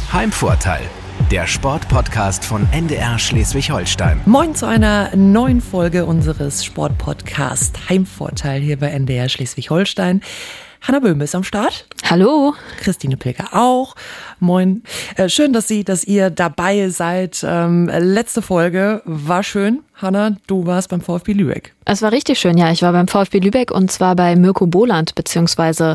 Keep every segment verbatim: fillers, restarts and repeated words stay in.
Heimvorteil, der Sportpodcast von N D R Schleswig-Holstein. Moin zu einer neuen Folge unseres Sportpodcasts Heimvorteil hier bei N D R Schleswig-Holstein. Hanna Böhme ist am Start. Hallo. Christine Pilger auch. Moin. Äh, schön, dass Sie, dass ihr dabei seid. Ähm, letzte Folge war schön. Hanna, du warst beim VfB Lübeck. Es war richtig schön, ja. Ich war beim VfB Lübeck und zwar bei Mirko Boland, beziehungsweise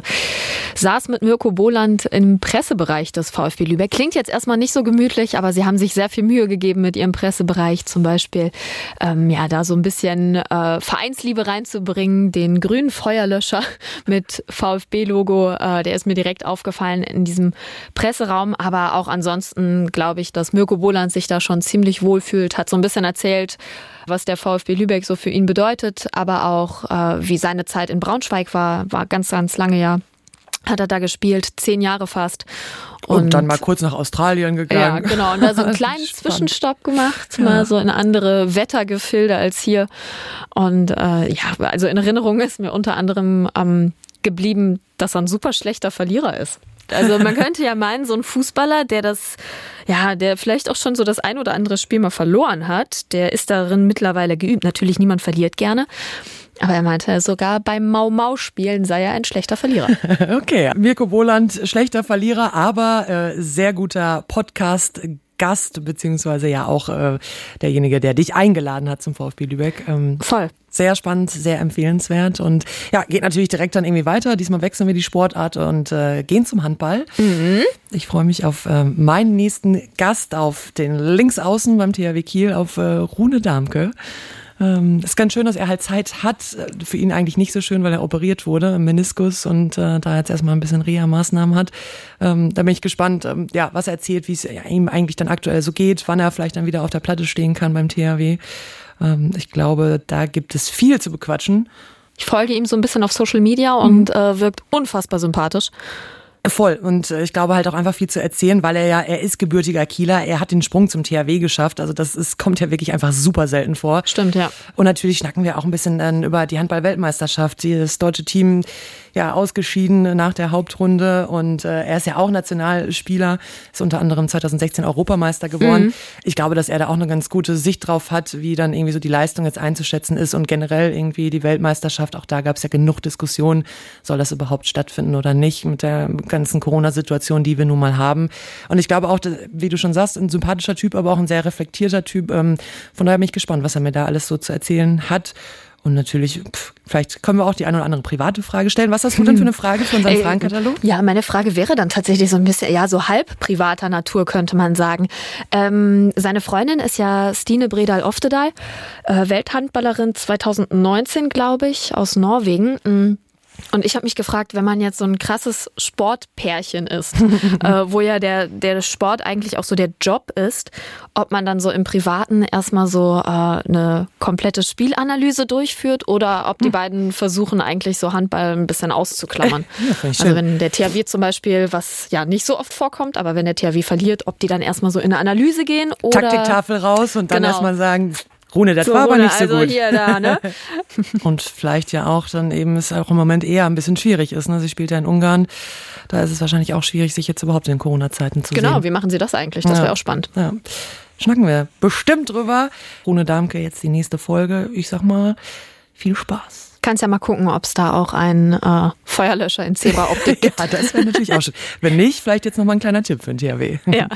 saß mit Mirko Boland im Pressebereich des VfB Lübeck. Klingt jetzt erstmal nicht so gemütlich, aber sie haben sich sehr viel Mühe gegeben mit ihrem Pressebereich, zum Beispiel ähm, ja da so ein bisschen äh, Vereinsliebe reinzubringen, den grünen Feuerlöscher mit VfB-Logo, äh, der ist mir direkt aufgefallen in diesem Presseraum, aber auch ansonsten glaube ich, dass Mirko Boland sich da schon ziemlich wohl fühlt, hat so ein bisschen erzählt, was der VfB Lübeck so für ihn bedeutet, aber auch äh, wie seine Zeit in Braunschweig war, war ganz, ganz lange ja, hat er da gespielt, zehn Jahre fast. Und, und dann mal kurz nach Australien gegangen. Ja, genau, und da so einen kleinen Zwischenstopp gemacht, ja. Mal so in andere Wettergefilde als hier. Und äh, ja, also in Erinnerung ist mir unter anderem ähm, geblieben, dass er ein super schlechter Verlierer ist. Also man könnte ja meinen, so ein Fußballer, der das, ja, der vielleicht auch schon so das ein oder andere Spiel mal verloren hat, der ist darin mittlerweile geübt. Natürlich, niemand verliert gerne. Aber er meinte, sogar beim Mau-Mau-Spielen sei er ein schlechter Verlierer. Okay, Mirko Boland, schlechter Verlierer, aber äh, sehr guter Podcast Gast, beziehungsweise ja auch äh, derjenige, der dich eingeladen hat zum VfB Lübeck. Ähm, Voll. Sehr spannend, sehr empfehlenswert und ja, geht natürlich direkt dann irgendwie weiter. Diesmal wechseln wir die Sportart und äh, gehen zum Handball. Mhm. Ich freue mich auf äh, meinen nächsten Gast, auf den Linksaußen beim T H W Kiel, auf äh, Rune Darmke. Ähm, ist ganz schön, dass er halt Zeit hat. Für ihn eigentlich nicht so schön, weil er operiert wurde im Meniskus und äh, da jetzt erstmal ein bisschen Reha-Maßnahmen hat. Ähm, da bin ich gespannt, ähm, ja, was er erzählt, wie es ja, ihm eigentlich dann aktuell so geht, wann er vielleicht dann wieder auf der Platte stehen kann beim T H W. Ähm, ich glaube, da gibt es viel zu bequatschen. Ich folge ihm so ein bisschen auf Social Media und mhm. äh, wirkt unfassbar sympathisch. Voll. Und ich glaube halt auch einfach viel zu erzählen, weil er ja, er ist gebürtiger Kieler, er hat den Sprung zum T H W geschafft. Also das ist, kommt ja wirklich einfach super selten vor. Stimmt, ja. Und natürlich schnacken wir auch ein bisschen dann über die Handball-Weltmeisterschaft. Das deutsche Team ja ausgeschieden nach der Hauptrunde und äh, er ist ja auch Nationalspieler, ist unter anderem zwanzig sechzehn Europameister geworden. Mhm. Ich glaube, dass er da auch eine ganz gute Sicht drauf hat, wie dann irgendwie so die Leistung jetzt einzuschätzen ist und generell irgendwie die Weltmeisterschaft. Auch da gab es ja genug Diskussionen, soll das überhaupt stattfinden oder nicht mit der ganzen Corona-Situation, die wir nun mal haben. Und ich glaube auch, wie du schon sagst, ein sympathischer Typ, aber auch ein sehr reflektierter Typ. Von daher bin ich gespannt, was er mir da alles so zu erzählen hat. Und natürlich, pff, vielleicht können wir auch die eine oder andere private Frage stellen. Was hast du denn für eine Frage für unseren Fragenkatalog? Ja, meine Frage wäre dann tatsächlich so ein bisschen, ja, so halb privater Natur, könnte man sagen. Ähm, seine Freundin ist ja Stine Bredal Oftedal, äh, Welthandballerin zwanzig neunzehn, glaube ich, aus Norwegen. Mhm. Und ich habe mich gefragt, wenn man jetzt so ein krasses Sportpärchen ist, äh, wo ja der, der Sport eigentlich auch so der Job ist, ob man dann so im Privaten erstmal so äh, eine komplette Spielanalyse durchführt oder ob die beiden versuchen eigentlich so Handball ein bisschen auszuklammern. Ja, also wenn der T H W zum Beispiel, was ja nicht so oft vorkommt, aber wenn der T H W verliert, ob die dann erstmal so in eine Analyse gehen oder... Taktiktafel raus und dann genau. erstmal sagen... Rune, das so, war aber Rune, nicht so also gut. Hier, da, ne? Und vielleicht ja auch dann eben es auch im Moment eher ein bisschen schwierig ist. Ne? Sie spielt ja in Ungarn. Da ist es wahrscheinlich auch schwierig, sich jetzt überhaupt in Corona-Zeiten zu genau, sehen. Genau, wie machen Sie das eigentlich? Das ja. wäre auch spannend. Ja. Schnacken wir bestimmt drüber. Rune Darmke, jetzt die nächste Folge. Ich sag mal, viel Spaß. Kannst ja mal gucken, ob es da auch einen äh, Feuerlöscher in Zebra-Optik gibt. Ja, das wäre natürlich auch schön. Wenn nicht, vielleicht jetzt noch mal ein kleiner Tipp für den T H W. Ja.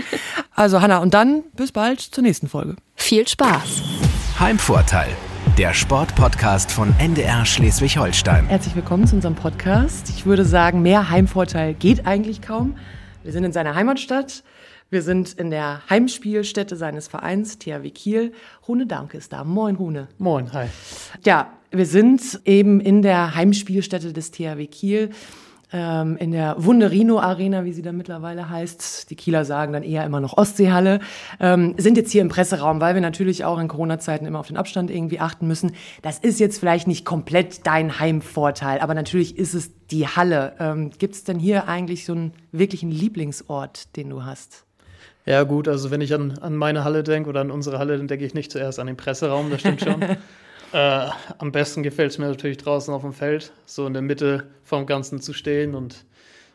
Also Hanna, und dann bis bald zur nächsten Folge. Viel Spaß. Heimvorteil, der Sportpodcast von N D R Schleswig-Holstein. Herzlich willkommen zu unserem Podcast. Ich würde sagen, mehr Heimvorteil geht eigentlich kaum. Wir sind in seiner Heimatstadt. Wir sind in der Heimspielstätte seines Vereins, T H W Kiel. Rune Darmke ist da. Moin, Rune. Moin, hi. Ja, wir sind eben in der Heimspielstätte des T H W Kiel. In der Wunderino Arena, wie sie dann mittlerweile heißt. Die Kieler sagen dann eher immer noch Ostseehalle. Ähm, sind jetzt hier im Presseraum, weil wir natürlich auch in Corona-Zeiten immer auf den Abstand irgendwie achten müssen. Das ist jetzt vielleicht nicht komplett dein Heimvorteil, aber natürlich ist es die Halle. Ähm, gibt es denn hier eigentlich so einen wirklichen Lieblingsort, den du hast? Ja gut, also wenn ich an, an meine Halle denke oder an unsere Halle, dann denke ich nicht zuerst an den Presseraum, das stimmt schon. Äh, am besten gefällt es mir natürlich draußen auf dem Feld, so in der Mitte vom Ganzen zu stehen und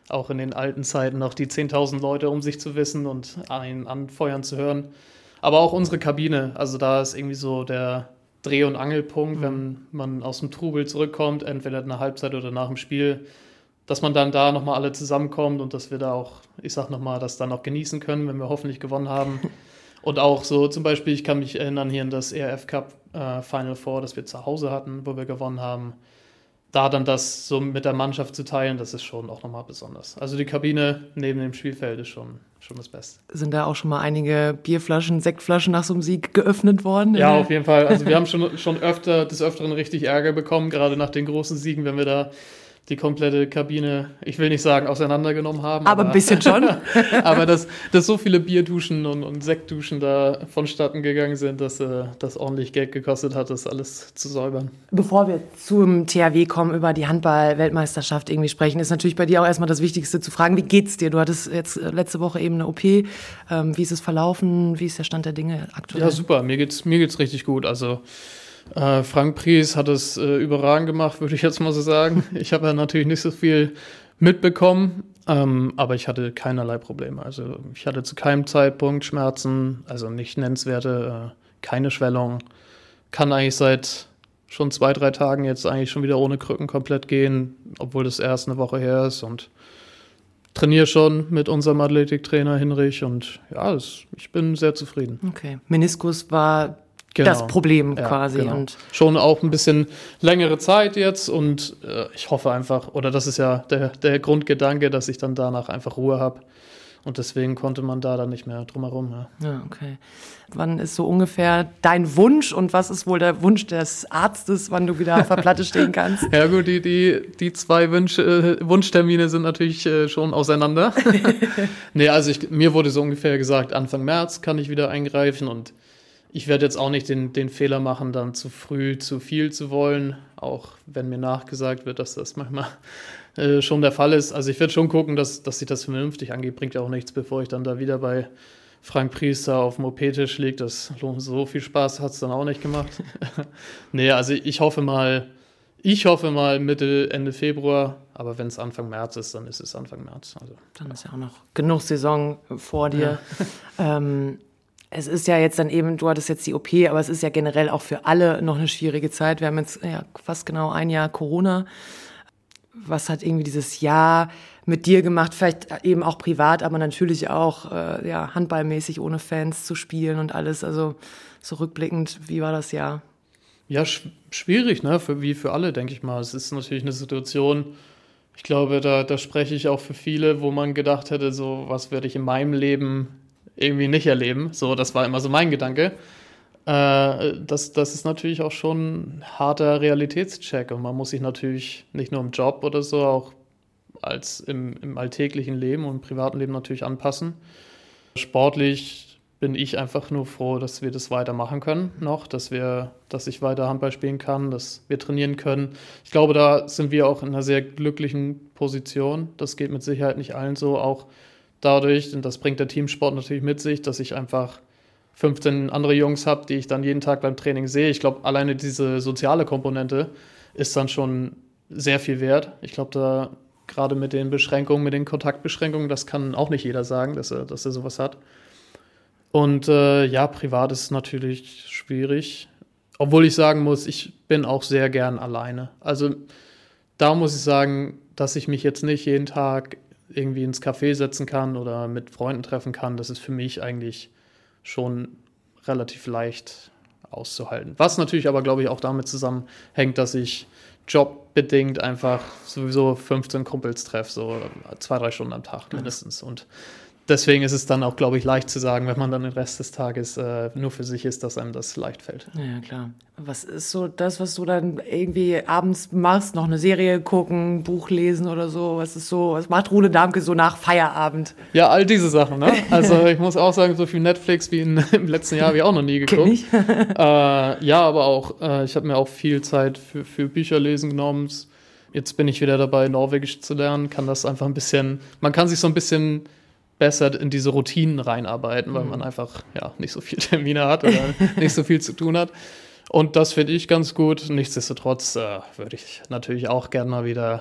auch in den alten Zeiten noch die zehntausend Leute um sich zu wissen und einen anfeuern zu hören. Aber auch unsere Kabine, also da ist irgendwie so der Dreh- und Angelpunkt, mhm. wenn man aus dem Trubel zurückkommt, entweder in der Halbzeit oder nach dem Spiel, dass man dann da nochmal alle zusammenkommt und dass wir da auch, ich sag nochmal, das dann auch genießen können, wenn wir hoffentlich gewonnen haben. Und auch so zum Beispiel, ich kann mich erinnern hier an das E R F Cup äh, Final Four, das wir zu Hause hatten, wo wir gewonnen haben. Da dann das so mit der Mannschaft zu teilen, das ist schon auch nochmal besonders. Also die Kabine neben dem Spielfeld ist schon, schon das Beste. Sind da auch schon mal einige Bierflaschen, Sektflaschen nach so einem Sieg geöffnet worden? Ja, auf jeden Fall. Also wir haben schon, schon öfter, des Öfteren richtig Ärger bekommen, gerade nach den großen Siegen, wenn wir da die komplette Kabine, ich will nicht sagen, auseinandergenommen haben. Aber, aber ein bisschen schon. aber dass, dass so viele Bierduschen und, und Sektduschen da vonstatten gegangen sind, dass äh, das ordentlich Geld gekostet hat, das alles zu säubern. Bevor wir zum T H W kommen, über die Handball-Weltmeisterschaft irgendwie sprechen, ist natürlich bei dir auch erstmal das Wichtigste zu fragen, wie geht's dir? Du hattest jetzt letzte Woche eben eine O P. Ähm, wie ist es verlaufen? Wie ist der Stand der Dinge aktuell? Ja, super. Mir geht's, mir geht's richtig gut. Also Äh, Frank Pries hat es äh, überragend gemacht, würde ich jetzt mal so sagen. Ich habe ja natürlich nicht so viel mitbekommen, ähm, aber ich hatte keinerlei Probleme. Also ich hatte zu keinem Zeitpunkt Schmerzen, also nicht nennenswerte, äh, keine Schwellung. Kann eigentlich seit schon zwei, drei Tagen jetzt eigentlich schon wieder ohne Krücken komplett gehen, obwohl das erst eine Woche her ist und trainiere schon mit unserem Athletiktrainer Hinrich und ja, das, ich bin sehr zufrieden. Okay, Meniskus war Genau. Das Problem ja, quasi. Genau. Und schon auch ein bisschen längere Zeit jetzt und äh, ich hoffe einfach, oder das ist ja der, der Grundgedanke, dass ich dann danach einfach Ruhe habe und deswegen konnte man da dann nicht mehr drumherum. Ja. ja, okay. Wann ist so ungefähr dein Wunsch und was ist wohl der Wunsch des Arztes, wann du wieder auf der Platte stehen kannst? Ja gut, die, die, die zwei Wunsch, äh, Wunschtermine sind natürlich äh, schon auseinander. nee, also ich, mir wurde so ungefähr gesagt, Anfang März kann ich wieder eingreifen und ich werde jetzt auch nicht den, den Fehler machen, dann zu früh zu viel zu wollen, auch wenn mir nachgesagt wird, dass das manchmal äh, schon der Fall ist. Also ich werde schon gucken, dass, dass sich das vernünftig angeht. Bringt ja auch nichts, bevor ich dann da wieder bei Frank Priester auf dem O P-Tisch liege. Das so viel Spaß hat es dann auch nicht gemacht. nee, also ich hoffe mal, ich hoffe mal Mitte, Ende Februar, aber wenn es Anfang März ist, dann ist es Anfang März. Also, dann ist ja auch noch genug Saison vor dir. Ja. ähm, Es ist ja jetzt dann eben, du hattest jetzt die O P, aber es ist ja generell auch für alle noch eine schwierige Zeit. Wir haben jetzt ja fast genau ein Jahr Corona. Was hat irgendwie dieses Jahr mit dir gemacht? Vielleicht eben auch privat, aber natürlich auch äh, ja, handballmäßig ohne Fans zu spielen und alles. Also so rückblickend, wie war das Jahr? Ja, sch- schwierig, ne? Für, wie für alle, denke ich mal. Es ist natürlich eine Situation, ich glaube, da, da spreche ich auch für viele, wo man gedacht hätte, so was werde ich in meinem Leben irgendwie nicht erleben. So, das war immer so mein Gedanke. Äh, das, das ist natürlich auch schon ein harter Realitätscheck und man muss sich natürlich nicht nur im Job oder so, auch als im, im alltäglichen Leben und im privaten Leben natürlich anpassen. Sportlich bin ich einfach nur froh, dass wir das weitermachen können noch, dass wir, dass ich weiter Handball spielen kann, dass wir trainieren können. Ich glaube, da sind wir auch in einer sehr glücklichen Position. Das geht mit Sicherheit nicht allen so, auch dadurch, und das bringt der Teamsport natürlich mit sich, dass ich einfach fünfzehn andere Jungs habe, die ich dann jeden Tag beim Training sehe. Ich glaube, alleine diese soziale Komponente ist dann schon sehr viel wert. Ich glaube, da gerade mit den Beschränkungen, mit den Kontaktbeschränkungen, das kann auch nicht jeder sagen, dass er, dass er sowas hat. Und äh, ja, privat ist es natürlich schwierig. Obwohl ich sagen muss, ich bin auch sehr gern alleine. Also da muss ich sagen, dass ich mich jetzt nicht jeden Tag irgendwie ins Café setzen kann oder mit Freunden treffen kann, das ist für mich eigentlich schon relativ leicht auszuhalten. Was natürlich aber, glaube ich, auch damit zusammenhängt, dass ich jobbedingt einfach sowieso fünfzehn Kumpels treffe, so zwei, drei Stunden am Tag mindestens. Und deswegen ist es dann auch, glaube ich, leicht zu sagen, wenn man dann den Rest des Tages äh, nur für sich ist, dass einem das leicht fällt. Ja, klar. Was ist so das, was du dann irgendwie abends machst? Noch eine Serie gucken, Buch lesen oder so? Was ist so, was macht Rune Dammke so nach Feierabend? Ja, all diese Sachen, ne? Also ich muss auch sagen, so viel Netflix wie in, im letzten Jahr habe ich auch noch nie geguckt. Kenn ich. äh, ja, aber auch, äh, ich habe mir auch viel Zeit für, für Bücher lesen genommen. Jetzt bin ich wieder dabei, Norwegisch zu lernen, kann das einfach ein bisschen, man kann sich so ein bisschen besser in diese Routinen reinarbeiten, weil man einfach ja nicht so viele Termine hat oder nicht so viel zu tun hat. Und das finde ich ganz gut. Nichtsdestotrotz äh, würde ich natürlich auch gerne mal wieder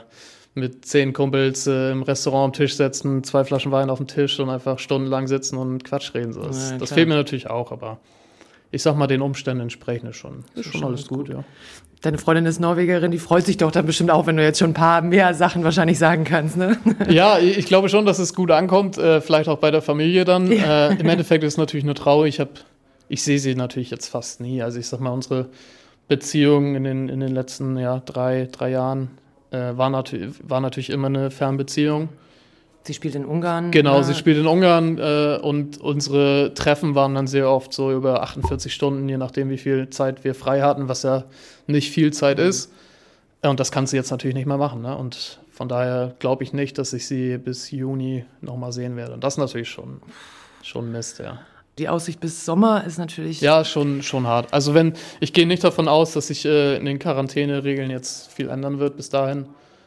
mit zehn Kumpels äh, im Restaurant am Tisch setzen, zwei Flaschen Wein auf dem Tisch und einfach stundenlang sitzen und Quatsch reden. So. Das, ja, das fehlt mir natürlich auch, aber ich sag mal, den Umständen entsprechend ist schon, ist schon, schon alles gut, gut, ja. Deine Freundin ist Norwegerin, die freut sich doch dann bestimmt auch, wenn du jetzt schon ein paar mehr Sachen wahrscheinlich sagen kannst, ne? Ja, ich glaube schon, dass es gut ankommt, äh, vielleicht auch bei der Familie dann. Ja. Äh, im Endeffekt ist es natürlich nur traurig. Ich, hab, ich sehe sie natürlich jetzt fast nie. Also ich sag mal, unsere Beziehung in den, in den letzten ja, drei, drei Jahren äh, war, natu- war natürlich immer eine Fernbeziehung. Sie spielt in Ungarn. Genau, oder? sie spielt in Ungarn äh, und unsere Treffen waren dann sehr oft so über achtundvierzig Stunden, je nachdem, wie viel Zeit wir frei hatten, was ja nicht viel Zeit mhm. ist. Und das kann sie jetzt natürlich nicht mehr machen. Ne? Und von daher glaube ich nicht, dass ich sie bis Juni nochmal sehen werde. Und das ist natürlich schon, schon Mist, ja. Die Aussicht bis Sommer ist natürlich... Ja, schon, schon hart. Also wenn, ich gehe nicht davon aus, dass sich äh, in den Quarantäneregeln jetzt viel ändern wird bis dahin.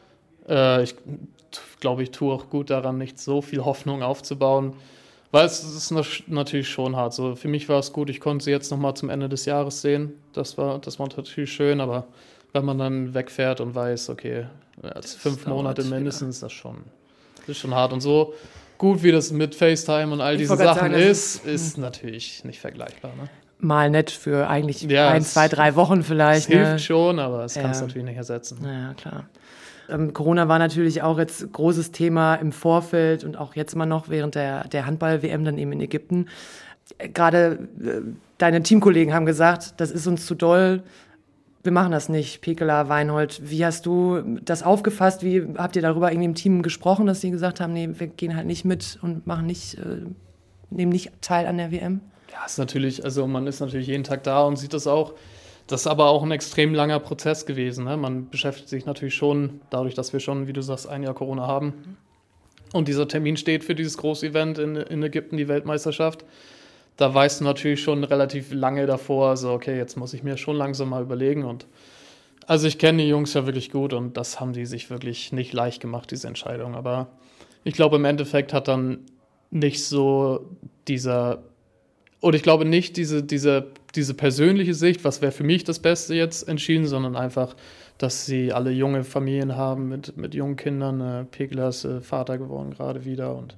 Äh, ich glaube, ich tue auch gut daran, nicht so viel Hoffnung aufzubauen, weil es ist natürlich schon hart. So, für mich war es gut, ich konnte sie jetzt nochmal zum Ende des Jahres sehen. Das war, das war natürlich schön, aber wenn man dann wegfährt und weiß, okay, als fünf Monate mindestens, ja. das, schon, das ist schon hart. Und so gut wie das mit FaceTime und all diese Sachen sagen, ist, ist, ist natürlich nicht vergleichbar. Ne? Mal nett für eigentlich ja, ein, zwei, drei Wochen vielleicht. Es ne? hilft schon, aber es ja. kann es natürlich nicht ersetzen. Ja, klar. Ähm, Corona war natürlich auch jetzt großes Thema im Vorfeld und auch jetzt mal noch während der, der Handball-W M dann eben in Ägypten. Äh, Gerade äh, deine Teamkollegen haben gesagt, das ist uns zu doll, wir machen das nicht. Pekeler, Weinhold, wie hast du das aufgefasst? Wie habt ihr darüber irgendwie im Team gesprochen, dass die gesagt haben, nee, wir gehen halt nicht mit und machen nicht, äh, nehmen nicht teil an der W M? Ja, ist natürlich, also man ist natürlich jeden Tag da und sieht das auch. Das ist aber auch ein extrem langer Prozess gewesen. Ne? Man beschäftigt sich natürlich schon, dadurch, dass wir schon, wie du sagst, ein Jahr Corona haben. Und dieser Termin steht für dieses große Event in, in Ägypten, die Weltmeisterschaft. Da weißt du natürlich schon relativ lange davor, also okay, jetzt muss ich mir schon langsam mal überlegen. Und also ich kenne die Jungs ja wirklich gut und das haben die sich wirklich nicht leicht gemacht, diese Entscheidung. Aber ich glaube, im Endeffekt hat dann nicht so dieser... Und ich glaube nicht diese, diese, diese persönliche Sicht, was wäre für mich das Beste jetzt entschieden, sondern einfach, dass sie alle junge Familien haben mit, mit jungen Kindern. Äh, Pekeler ist äh, Vater geworden gerade wieder. Und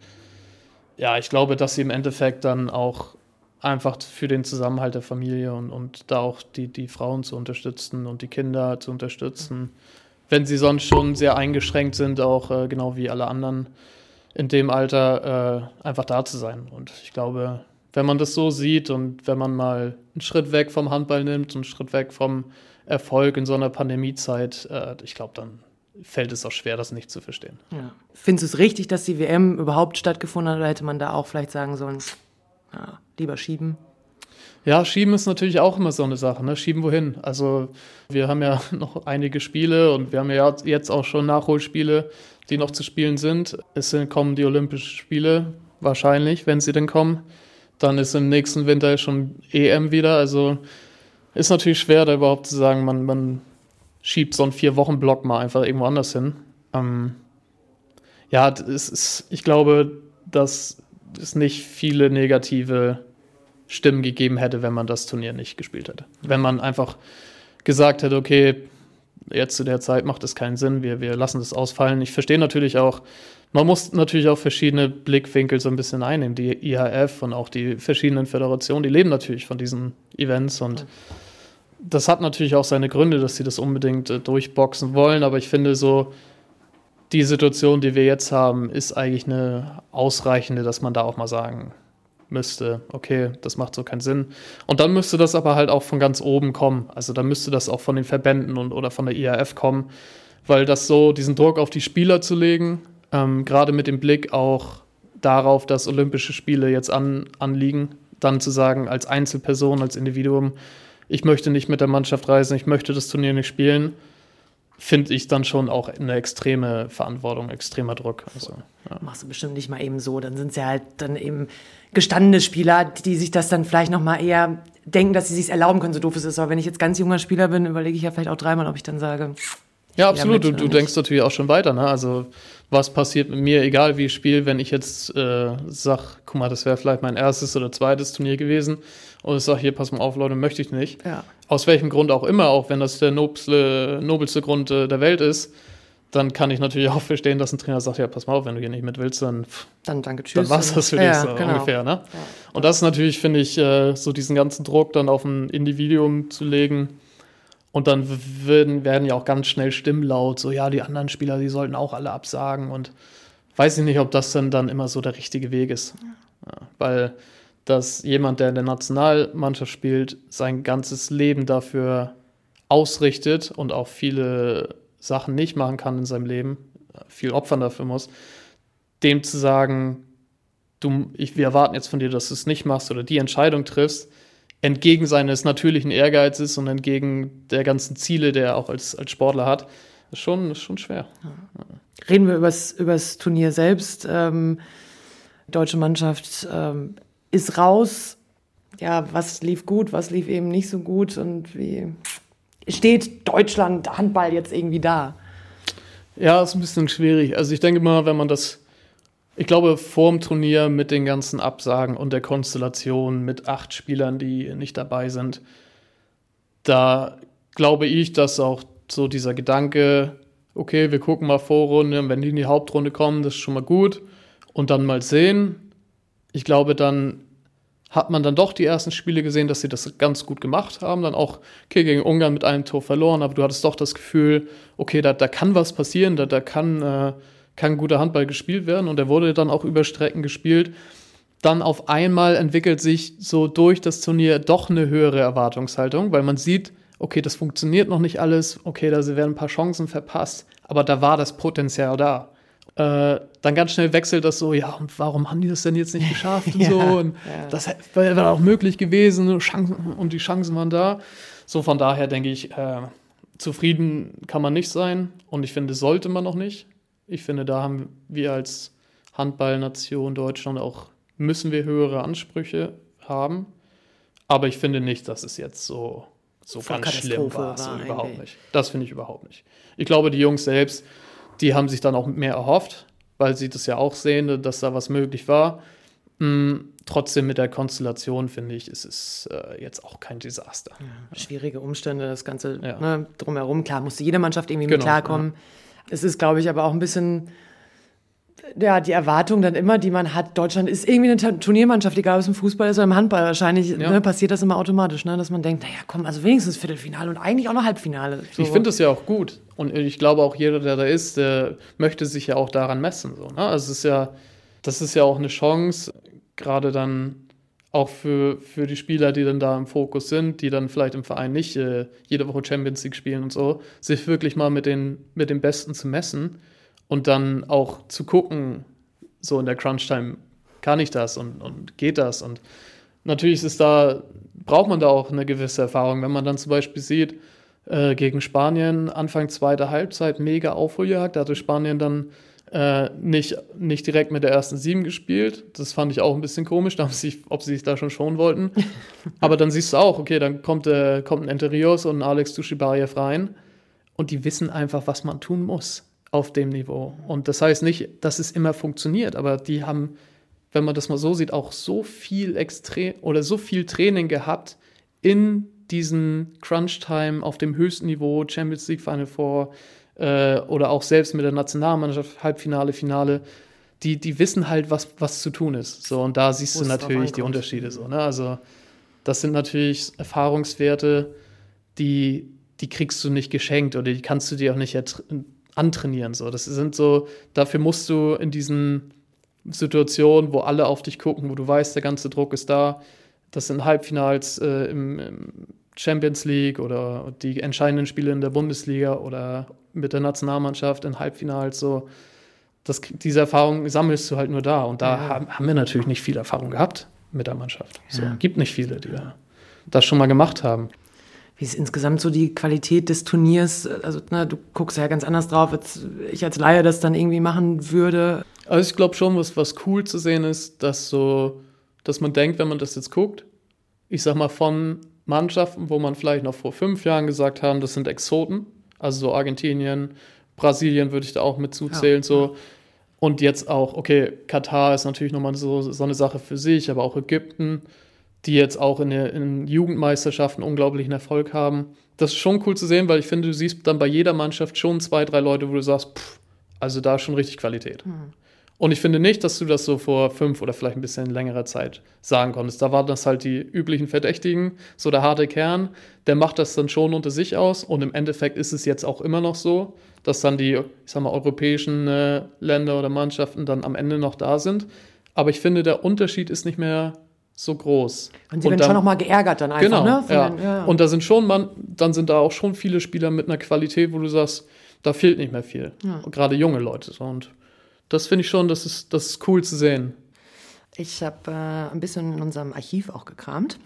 ja, ich glaube, dass sie im Endeffekt dann auch einfach für den Zusammenhalt der Familie und, und da auch die, die Frauen zu unterstützen und die Kinder zu unterstützen, wenn sie sonst schon sehr eingeschränkt sind, auch äh, genau wie alle anderen in dem Alter, äh, einfach da zu sein. Und ich glaube... Wenn man das so sieht und wenn man mal einen Schritt weg vom Handball nimmt und einen Schritt weg vom Erfolg in so einer Pandemiezeit, äh, ich glaube, dann fällt es auch schwer, das nicht zu verstehen. Ja. Findest du es richtig, dass die W M überhaupt stattgefunden hat, oder hätte man da auch vielleicht sagen sollen, ja, lieber schieben? Ja, schieben ist natürlich auch immer so eine Sache, ne? Schieben wohin? Also wir haben ja noch einige Spiele und wir haben ja jetzt auch schon Nachholspiele, die noch zu spielen sind. Es sind, kommen die Olympischen Spiele, wahrscheinlich, wenn sie denn kommen. Dann ist im nächsten Winter schon E M wieder. Also ist natürlich schwer, da überhaupt zu sagen, man, man schiebt so einen Vier-Wochen-Block mal einfach irgendwo anders hin. Ähm, ja, es ist, ich glaube, dass es nicht viele negative Stimmen gegeben hätte, wenn man das Turnier nicht gespielt hätte. Wenn man einfach gesagt hätte, okay, jetzt zu der Zeit macht es keinen Sinn, wir, wir lassen das ausfallen. Ich verstehe natürlich auch, man muss natürlich auch verschiedene Blickwinkel so ein bisschen einnehmen. Die I H F und auch die verschiedenen Föderationen, die leben natürlich von diesen Events und das hat natürlich auch seine Gründe, dass sie das unbedingt äh, durchboxen wollen, aber ich finde so, die Situation, die wir jetzt haben, ist eigentlich eine ausreichende, dass man da auch mal sagen müsste, okay, das macht so keinen Sinn. Und dann müsste das aber halt auch von ganz oben kommen. Also dann müsste das auch von den Verbänden und oder von der I H F kommen, weil das so, diesen Druck auf die Spieler zu legen, ähm, gerade mit dem Blick auch darauf, dass Olympische Spiele jetzt an, anliegen, dann zu sagen, als Einzelperson, als Individuum, ich möchte nicht mit der Mannschaft reisen, ich möchte das Turnier nicht spielen, finde ich dann schon auch eine extreme Verantwortung, extremer Druck. Also, ja. Machst du bestimmt nicht mal eben so. Dann sind es ja halt dann eben gestandene Spieler, die sich das dann vielleicht noch mal eher denken, dass sie es sich erlauben können, so doof es ist. Aber wenn ich jetzt ganz junger Spieler bin, überlege ich ja vielleicht auch dreimal, ob ich dann sage... Ja, absolut. Du, du denkst natürlich auch schon weiter. Ne? Also was passiert mit mir, egal wie ich spiele, wenn ich jetzt äh, sage, guck mal, das wäre vielleicht mein erstes oder zweites Turnier gewesen und ich sage, hier, pass mal auf, Leute, möchte ich nicht. Ja. Aus welchem Grund auch immer, auch wenn das der nobelste, nobelste Grund äh, der Welt ist, dann kann ich natürlich auch verstehen, dass ein Trainer sagt, ja, pass mal auf, wenn du hier nicht mit willst, dann, dann danke, tschüss. Dann war's das für dich ja, so genau. ungefähr. Ne? Ja. Und das ist natürlich, finde ich, so diesen ganzen Druck dann auf ein Individuum zu legen. Und dann werden, werden ja auch ganz schnell Stimmen laut, so ja, die anderen Spieler, die sollten auch alle absagen. Und weiß ich nicht, ob das dann, dann immer so der richtige Weg ist. Ja, weil dass jemand, der in der Nationalmannschaft spielt, sein ganzes Leben dafür ausrichtet und auch viele Sachen nicht machen kann in seinem Leben, viel opfern dafür muss, dem zu sagen, du, ich, wir erwarten jetzt von dir, dass du es nicht machst oder die Entscheidung triffst, entgegen seines natürlichen Ehrgeizes und entgegen der ganzen Ziele, die er auch als, als Sportler hat, ist schon, ist schon schwer. Ja. Reden wir übers, übers Turnier selbst. Ähm, deutsche Mannschaft ähm, ist raus. Ja, was lief gut, was lief eben nicht so gut und wie steht Deutschland Handball jetzt irgendwie da? Ja, ist ein bisschen schwierig. Also ich denke mal, wenn man das, ich glaube, vor dem Turnier mit den ganzen Absagen und der Konstellation mit acht Spielern, die nicht dabei sind, da glaube ich, dass auch so dieser Gedanke, okay, wir gucken mal Vorrunde, wenn die in die Hauptrunde kommen, das ist schon mal gut und dann mal sehen. Ich glaube, dann hat man dann doch die ersten Spiele gesehen, dass sie das ganz gut gemacht haben. Dann auch, okay, gegen Ungarn mit einem Tor verloren, aber du hattest doch das Gefühl, okay, da, da kann was passieren, da, da kann, äh, kann guter Handball gespielt werden und der wurde dann auch über Strecken gespielt. Dann auf einmal entwickelt sich so durch das Turnier doch eine höhere Erwartungshaltung, weil man sieht, okay, das funktioniert noch nicht alles, okay, da werden ein paar Chancen verpasst, aber da war das Potenzial da. Äh, dann ganz schnell wechselt das so, ja, und warum haben die das denn jetzt nicht geschafft und ja, so und ja. das wäre auch möglich gewesen, Chancen, und die Chancen waren da. So, von daher denke ich, äh, zufrieden kann man nicht sein und ich finde, sollte man noch nicht. Ich finde, da haben wir als Handballnation Deutschland auch, müssen wir höhere Ansprüche haben, aber ich finde nicht, dass es jetzt so, so ganz schlimm war, so war überhaupt nicht. Das finde ich überhaupt nicht. Ich glaube, die Jungs selbst, die haben sich dann auch mehr erhofft, weil sie das ja auch sehen, dass da was möglich war. Mhm. Trotzdem mit der Konstellation, finde ich, ist es äh, jetzt auch kein Desaster. Ja, schwierige Umstände, das Ganze ja. ne, drumherum. Klar, musste jede Mannschaft irgendwie genau, mit klarkommen. Ja. Es ist, glaube ich, aber auch ein bisschen ja, die Erwartung dann immer, die man hat. Deutschland ist irgendwie eine Turniermannschaft, egal ob es im Fußball ist oder im Handball. Wahrscheinlich ja. ne, passiert das immer automatisch, ne, dass man denkt, naja, komm, also wenigstens Viertelfinale und eigentlich auch noch Halbfinale. So. Ich finde das ja auch gut. Und ich glaube auch jeder, der da ist, der möchte sich ja auch daran messen. So, ne? Also es ist ja, das ist ja auch eine Chance, gerade dann auch für, für die Spieler, die dann da im Fokus sind, die dann vielleicht im Verein nicht äh, jede Woche Champions League spielen und so, sich wirklich mal mit den, mit den Besten zu messen und dann auch zu gucken, so in der Crunch-Time, kann ich das und, und geht das? Und natürlich ist da, braucht man da auch eine gewisse Erfahrung. Wenn man dann zum Beispiel sieht, äh, gegen Spanien, Anfang zweiter Halbzeit, mega Aufholjagd, da hatte Spanien dann äh, nicht, nicht direkt mit der ersten Sieben gespielt. Das fand ich auch ein bisschen komisch, da sie, ob sie sich da schon schonen wollten. Aber dann siehst du auch, okay, dann kommt, äh, kommt ein Entre Rios und ein Alex Dushibayev rein und die wissen einfach, was man tun muss auf dem Niveau. Und das heißt nicht, dass es immer funktioniert, aber die haben, wenn man das mal so sieht, auch so viel extrem oder so viel Training gehabt in diesen Crunch-Time auf dem höchsten Niveau, Champions League Final Four äh, oder auch selbst mit der Nationalmannschaft, Halbfinale, Finale, die, die wissen halt, was, was zu tun ist. So, und da siehst du natürlich die Unterschiede. So, ne? Also das sind natürlich Erfahrungswerte, die, die kriegst du nicht geschenkt oder die kannst du dir auch nicht ertr- antrainieren. So. Das sind so, dafür musst du in diesen Situationen, wo alle auf dich gucken, wo du weißt, der ganze Druck ist da, das sind Halbfinals äh, im, im Champions League oder die entscheidenden Spiele in der Bundesliga oder mit der Nationalmannschaft in Halbfinals, so, das, diese Erfahrung sammelst du halt nur da. Und da ja. haben, haben wir natürlich nicht viel Erfahrung gehabt mit der Mannschaft. So, ja. Gibt nicht viele, die das schon mal gemacht haben. Wie ist insgesamt so die Qualität des Turniers? Also, ne, du guckst ja ganz anders drauf, als ich als Laie das dann irgendwie machen würde. Also ich glaube schon, was, was cool zu sehen ist, dass so, dass man denkt, wenn man das jetzt guckt, ich sag mal von Mannschaften, wo man vielleicht noch vor fünf Jahren gesagt haben, das sind Exoten, also so Argentinien, Brasilien würde ich da auch mit zuzählen, ja. so. Und jetzt auch, okay, Katar ist natürlich nochmal so, so eine Sache für sich, aber auch Ägypten, die jetzt auch in, der, in Jugendmeisterschaften unglaublichen Erfolg haben. Das ist schon cool zu sehen, weil ich finde, du siehst dann bei jeder Mannschaft schon zwei, drei Leute, wo du sagst, pff, also da ist schon richtig Qualität. Mhm. Und ich finde nicht, dass du das so vor fünf oder vielleicht ein bisschen längerer Zeit sagen konntest. Da waren das halt die üblichen Verdächtigen, so der harte Kern, der macht das dann schon unter sich aus. Und im Endeffekt ist es jetzt auch immer noch so, dass dann die, ich sag mal, europäischen äh, Länder oder Mannschaften dann am Ende noch da sind. Aber ich finde, der Unterschied ist nicht mehr so groß. Und sie werden schon noch mal geärgert dann einfach, genau, ne? Von ja. Den, ja. Und da sind schon, man, dann sind da auch schon viele Spieler mit einer Qualität, wo du sagst, da fehlt nicht mehr viel. Ja. Gerade junge Leute. Und das finde ich schon, das ist, das ist cool zu sehen. Ich habe äh, ein bisschen in unserem Archiv auch gekramt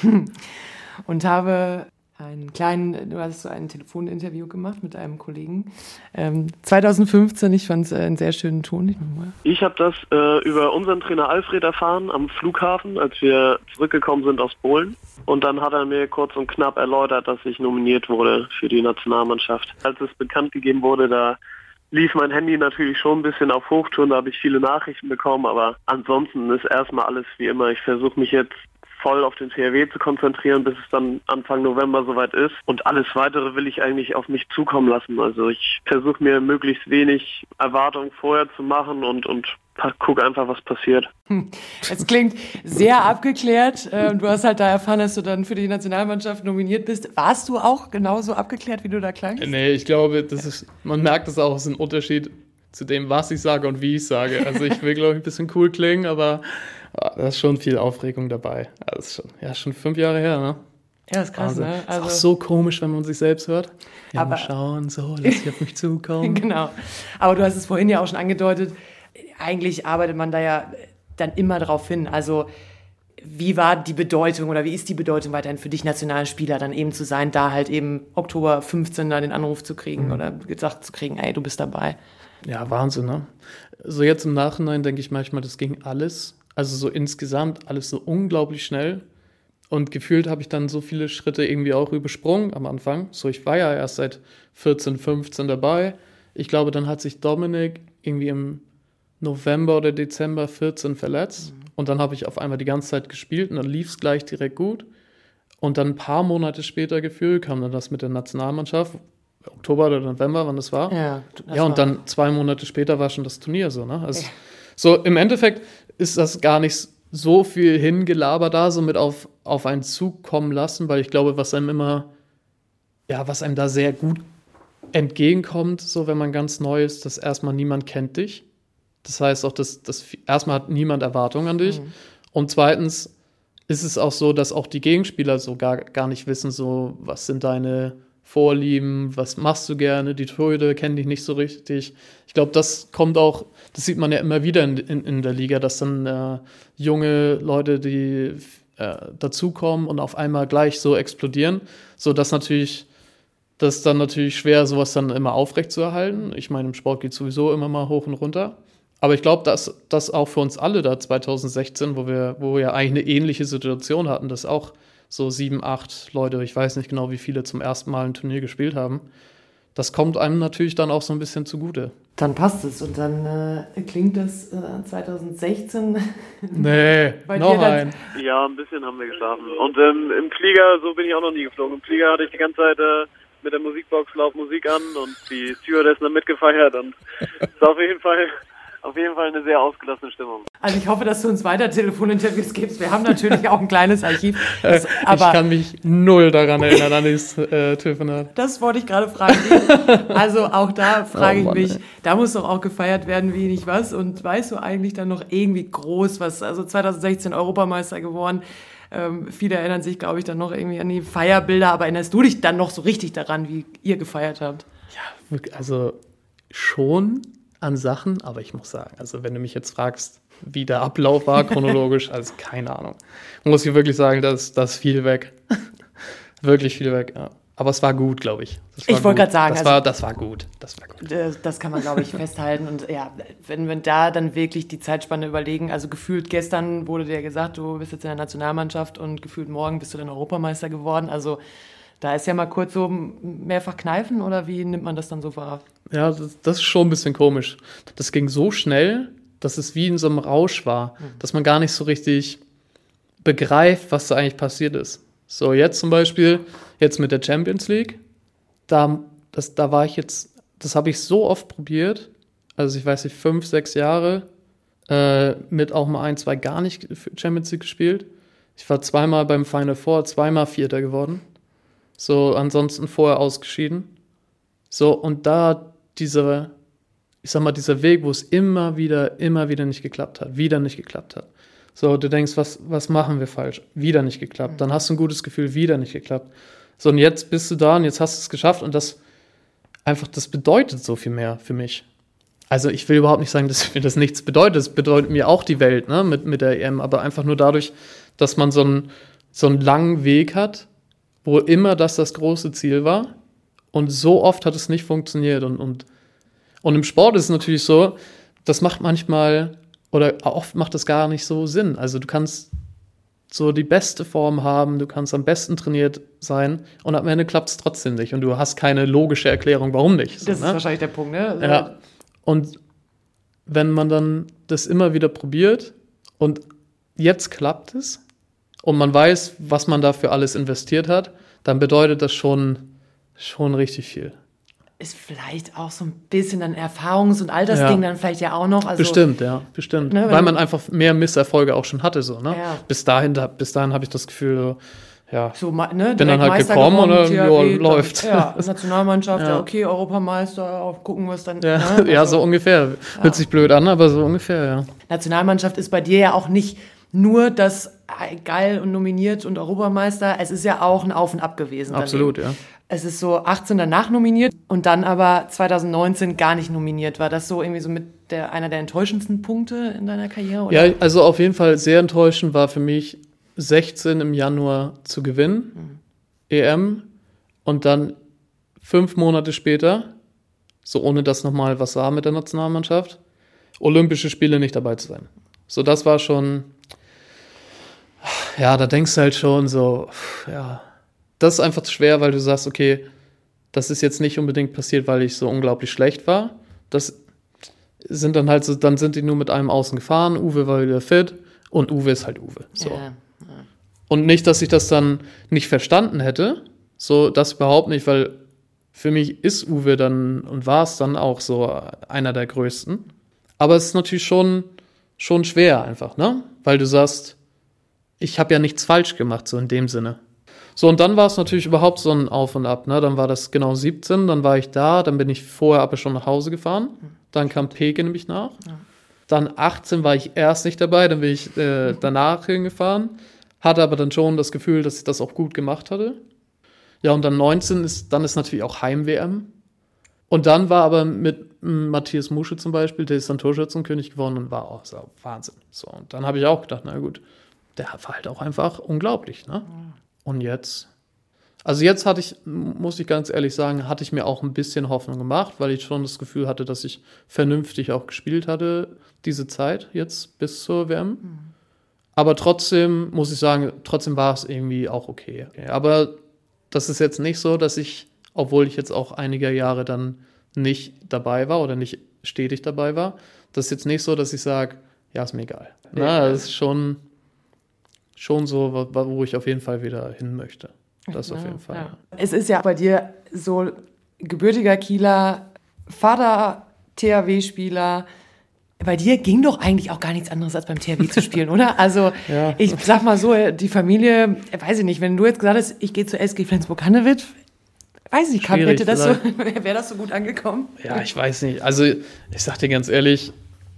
und habe einen kleinen, du hast so ein Telefoninterview gemacht mit einem Kollegen. Ähm, zwanzig fünfzehn, ich fand es äh, einen sehr schönen Ton. Ich habe das äh, über unseren Trainer Alfred erfahren am Flughafen, als wir zurückgekommen sind aus Polen. Und dann hat er mir kurz und knapp erläutert, dass ich nominiert wurde für die Nationalmannschaft. Als es bekannt gegeben wurde, da lief mein Handy natürlich schon ein bisschen auf Hochtouren, da habe ich viele Nachrichten bekommen, aber ansonsten ist erstmal alles wie immer. Ich versuche mich jetzt voll auf den T R W zu konzentrieren, bis es dann Anfang November soweit ist. Und alles Weitere will ich eigentlich auf mich zukommen lassen. Also ich versuche mir möglichst wenig Erwartungen vorher zu machen und, und gucke einfach, was passiert. Es klingt sehr abgeklärt. Du hast halt da erfahren, dass du dann für die Nationalmannschaft nominiert bist. Warst du auch genauso abgeklärt, wie du da klangst? Nee, ich glaube, das ist, man merkt das auch, es ist ein Unterschied zu dem, was ich sage und wie ich sage. Also ich will, glaube ich, ein bisschen cool klingen, aber da ist schon viel Aufregung dabei. Das ist schon, ja, schon fünf Jahre her, ne? Ja, ist krass, also, ne? Also, ist auch so komisch, wenn man sich selbst hört. Ja, aber, mal schauen, so, lass ich auf mich zukommen. Genau. Aber du hast es vorhin ja auch schon angedeutet, eigentlich arbeitet man da ja dann immer drauf hin. Also wie war die Bedeutung oder wie ist die Bedeutung weiterhin für dich, Nationalspieler dann eben zu sein, da halt eben Oktober fünfzehn da den Anruf zu kriegen mhm. oder gesagt zu kriegen, ey, du bist dabei? Ja, Wahnsinn, ne? So jetzt im Nachhinein denke ich manchmal, das ging alles, also so insgesamt alles so unglaublich schnell. Und gefühlt habe ich dann so viele Schritte irgendwie auch übersprungen am Anfang. So, ich war ja erst seit vierzehn, fünfzehn dabei. Ich glaube, dann hat sich Dominik irgendwie im November oder Dezember vierzehn verletzt. Mhm. Und dann habe ich auf einmal die ganze Zeit gespielt und dann lief es gleich direkt gut. Und dann ein paar Monate später gefühlt kam dann das mit der Nationalmannschaft. Oktober oder November, wann das war. Ja, das ja und war dann zwei Monate später war schon das Turnier so. Ne? Also, so im Endeffekt ist das gar nicht so viel Hingelaber da, so mit auf, auf einen Zug kommen lassen, weil ich glaube, was einem immer, ja, was einem da sehr gut entgegenkommt, so wenn man ganz neu ist, dass erstmal niemand kennt dich. Das heißt auch, dass, dass erstmal hat niemand Erwartungen an dich. Mhm. Und zweitens ist es auch so, dass auch die Gegenspieler so gar, gar nicht wissen, so, was sind deine Vorlieben, was machst du gerne, die Torhüter kennen dich nicht so richtig. Ich glaube, das kommt auch, das sieht man ja immer wieder in, in, in der Liga, dass dann äh, junge Leute, die äh, dazukommen und auf einmal gleich so explodieren, so dass natürlich, das ist dann natürlich schwer, sowas dann immer aufrecht zu erhalten. Ich meine, im Sport geht sowieso immer mal hoch und runter. Aber ich glaube, dass das auch für uns alle da zwanzig sechzehn, wo wir, wo wir ja eigentlich eine ähnliche Situation hatten, dass auch so sieben, acht Leute, ich weiß nicht genau, wie viele zum ersten Mal ein Turnier gespielt haben. Das kommt einem natürlich dann auch so ein bisschen zugute. Dann passt es und dann äh, klingt das äh, zwanzig sechzehn. Nee, noch ein. Ja, ein bisschen haben wir geschlafen. Und ähm, im Flieger, so bin ich auch noch nie geflogen. Im Flieger hatte ich die ganze Zeit äh, mit der Musikbox laut Musik an und die Stewardessen haben mitgefeiert und es ist auf jeden Fall... Auf jeden Fall eine sehr ausgelassene Stimmung. Also ich hoffe, dass du uns weiter Telefoninterviews gibst. Wir haben natürlich auch ein kleines Archiv. Das, aber ich kann mich null daran erinnern, an dieses äh, Telefonat. Das wollte ich gerade fragen. Also auch da frage oh, ich mich, ey. Da muss doch auch gefeiert werden wie nicht was. Und weißt du eigentlich dann noch irgendwie groß was? Also zwanzig sechzehn Europameister geworden. Ähm, viele erinnern sich, glaube ich, dann noch irgendwie an die Feierbilder. Aber erinnerst du dich dann noch so richtig daran, wie ihr gefeiert habt? Ja, also schon an Sachen, aber ich muss sagen, also wenn du mich jetzt fragst, wie der Ablauf war, chronologisch, also keine Ahnung. Muss ich wirklich sagen, das ist viel weg. Wirklich viel weg, ja. Aber es war gut, glaube ich. Ich wollte gerade sagen. Das, also, war, das war gut. Das war gut. Das kann man, glaube ich, festhalten. Und ja, wenn wir da dann wirklich die Zeitspanne überlegen, also gefühlt gestern wurde dir gesagt, du bist jetzt in der Nationalmannschaft und gefühlt morgen bist du dann Europameister geworden. Also da ist ja mal kurz so mehrfach kneifen oder wie nimmt man das dann so wahr? Ja, das, das ist schon ein bisschen komisch. Das ging so schnell, dass es wie in so einem Rausch war, mhm. dass man gar nicht so richtig begreift, was da eigentlich passiert ist. So, jetzt zum Beispiel, jetzt mit der Champions League, da, das, da war ich jetzt, das habe ich so oft probiert, also ich weiß nicht, fünf, sechs Jahre, äh, mit auch mal ein, zwei gar nicht Champions League gespielt. Ich war zweimal beim Final Four, zweimal Vierter geworden. So, ansonsten vorher ausgeschieden. So, und da dieser, ich sag mal, dieser Weg, wo es immer wieder, immer wieder nicht geklappt hat, wieder nicht geklappt hat. So, du denkst, was, was machen wir falsch? Wieder nicht geklappt. Dann hast du ein gutes Gefühl, wieder nicht geklappt. So, und jetzt bist du da und jetzt hast du es geschafft und das einfach, das bedeutet so viel mehr für mich. Also ich will überhaupt nicht sagen, dass mir das nichts bedeutet. Es bedeutet mir auch die Welt, ne, mit, mit der E M, aber einfach nur dadurch, dass man so einen, so einen langen Weg hat, wo immer das das große Ziel war und so oft hat es nicht funktioniert. Und, und, und im Sport ist es natürlich so, das macht manchmal oder oft macht das gar nicht so Sinn. Also du kannst so die beste Form haben, du kannst am besten trainiert sein und am Ende klappt es trotzdem nicht und du hast keine logische Erklärung, warum nicht. So, das ist ne? wahrscheinlich der Punkt, ne? Also ja. Und wenn man dann das immer wieder probiert und jetzt klappt es und man weiß, was man dafür alles investiert hat, dann bedeutet das schon, schon richtig viel. Ist vielleicht auch so ein bisschen ein Erfahrungs- und Altersding Ja. dann vielleicht ja auch noch. Also, Bestimmt, ja, bestimmt. Ne, Weil man einfach mehr Misserfolge auch schon hatte. So, ne? Ja. Bis dahin, da, bis dahin habe ich das Gefühl, so, ja, so, ne, bin dann direkt halt Meister gekommen und geworden, dann, T H ja, W, läuft. Dann, ja, Nationalmannschaft, ja. Ja. okay, Europameister, auch gucken wir es dann. ja, Ne? Also, ja, so ungefähr. Hört sich blöd an, aber so ungefähr, ja. Nationalmannschaft ist bei dir ja auch nicht nur das äh, geil und nominiert und Europameister, es ist ja auch ein Auf und Ab gewesen. Absolut, daneben. ja. Es ist so achtzehn danach nominiert und dann aber zwanzig neunzehn gar nicht nominiert. War das so irgendwie so mit der, einer der enttäuschendsten Punkte in deiner Karriere? Oder? Ja, also auf jeden Fall sehr enttäuschend war für mich, sechzehn im Januar zu gewinnen, mhm. E M, und dann fünf Monate später, so ohne dass nochmal was war mit der Nationalmannschaft, Olympische Spiele nicht dabei zu sein. So, das war schon, ja, da denkst du halt schon so, ja, das ist einfach schwer, weil du sagst, okay, das ist jetzt nicht unbedingt passiert, weil ich so unglaublich schlecht war. Das sind dann halt so, dann sind die nur mit einem außen gefahren, Uwe war wieder fit und Uwe ist halt Uwe. So. Ja, ja. Und nicht, dass ich das dann nicht verstanden hätte, so das überhaupt nicht, weil für mich ist Uwe dann und war es dann auch so einer der größten. Aber es ist natürlich schon, schon schwer einfach, ne? Weil du sagst, ich habe ja nichts falsch gemacht, so in dem Sinne. So, und dann war es natürlich überhaupt so ein Auf und Ab, ne? Dann war das genau siebzehn, dann war ich da, dann bin ich vorher aber schon nach Hause gefahren. Dann kam Peke nämlich nach. Ja. Dann achtzehn war ich erst nicht dabei, dann bin ich äh, danach hingefahren. Hatte aber dann schon das Gefühl, dass ich das auch gut gemacht hatte. Ja, und dann neunzehn ist, dann ist natürlich auch Heim-W M. Und dann war aber mit m, Matthias Musche zum Beispiel, der ist dann Torschützenkönig geworden und war auch so Wahnsinn. So, und dann habe ich auch gedacht, na gut, der war halt auch einfach unglaublich, ne? Und jetzt, also jetzt hatte ich, muss ich ganz ehrlich sagen, hatte ich mir auch ein bisschen Hoffnung gemacht, weil ich schon das Gefühl hatte, dass ich vernünftig auch gespielt hatte, diese Zeit jetzt bis zur W M. Mhm. Aber trotzdem, muss ich sagen, trotzdem war es irgendwie auch okay. okay. Aber das ist jetzt nicht so, dass ich, obwohl ich jetzt auch einige Jahre dann nicht dabei war oder nicht stetig dabei war, das ist jetzt nicht so, dass ich sage, ja, ist mir egal. Ja. Na, das ist schon... Schon so, wo ich auf jeden Fall wieder hin möchte. Das ja, auf jeden Fall. Ja. Es ist ja bei dir so gebürtiger Kieler, Vater T H W-Spieler. Bei dir ging doch eigentlich auch gar nichts anderes, als beim T H W zu spielen, oder? Also ja. Ich sag mal so, die Familie, weiß ich nicht, wenn du jetzt gesagt hast, ich gehe zu S G Flensburg-Handewitt, weiß ich nicht, hätte das so, wäre das so gut angekommen? Ja, ich weiß nicht. Also ich sag dir ganz ehrlich,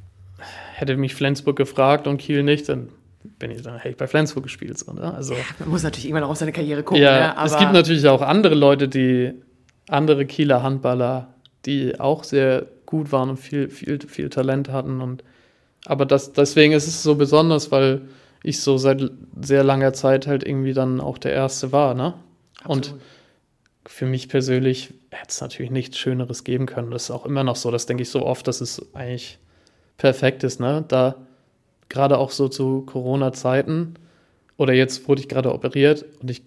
hätte mich Flensburg gefragt und Kiel nicht, dann bin ich dann, hätte ich bei Flensburg gespielt. So, ne? Also, ja, man muss natürlich irgendwann auch auf seine Karriere gucken. Ja, ne? Aber es gibt natürlich auch andere Leute, die, andere Kieler Handballer, die auch sehr gut waren und viel, viel, viel Talent hatten. Und, aber das, deswegen ist es so besonders, weil ich so seit sehr langer Zeit halt irgendwie dann auch der Erste war. Ne? Und für mich persönlich hätte es natürlich nichts Schöneres geben können. Das ist auch immer noch so, das denke ich so oft, dass es eigentlich perfekt ist, ne? Da gerade auch so zu Corona-Zeiten oder jetzt wurde ich gerade operiert und ich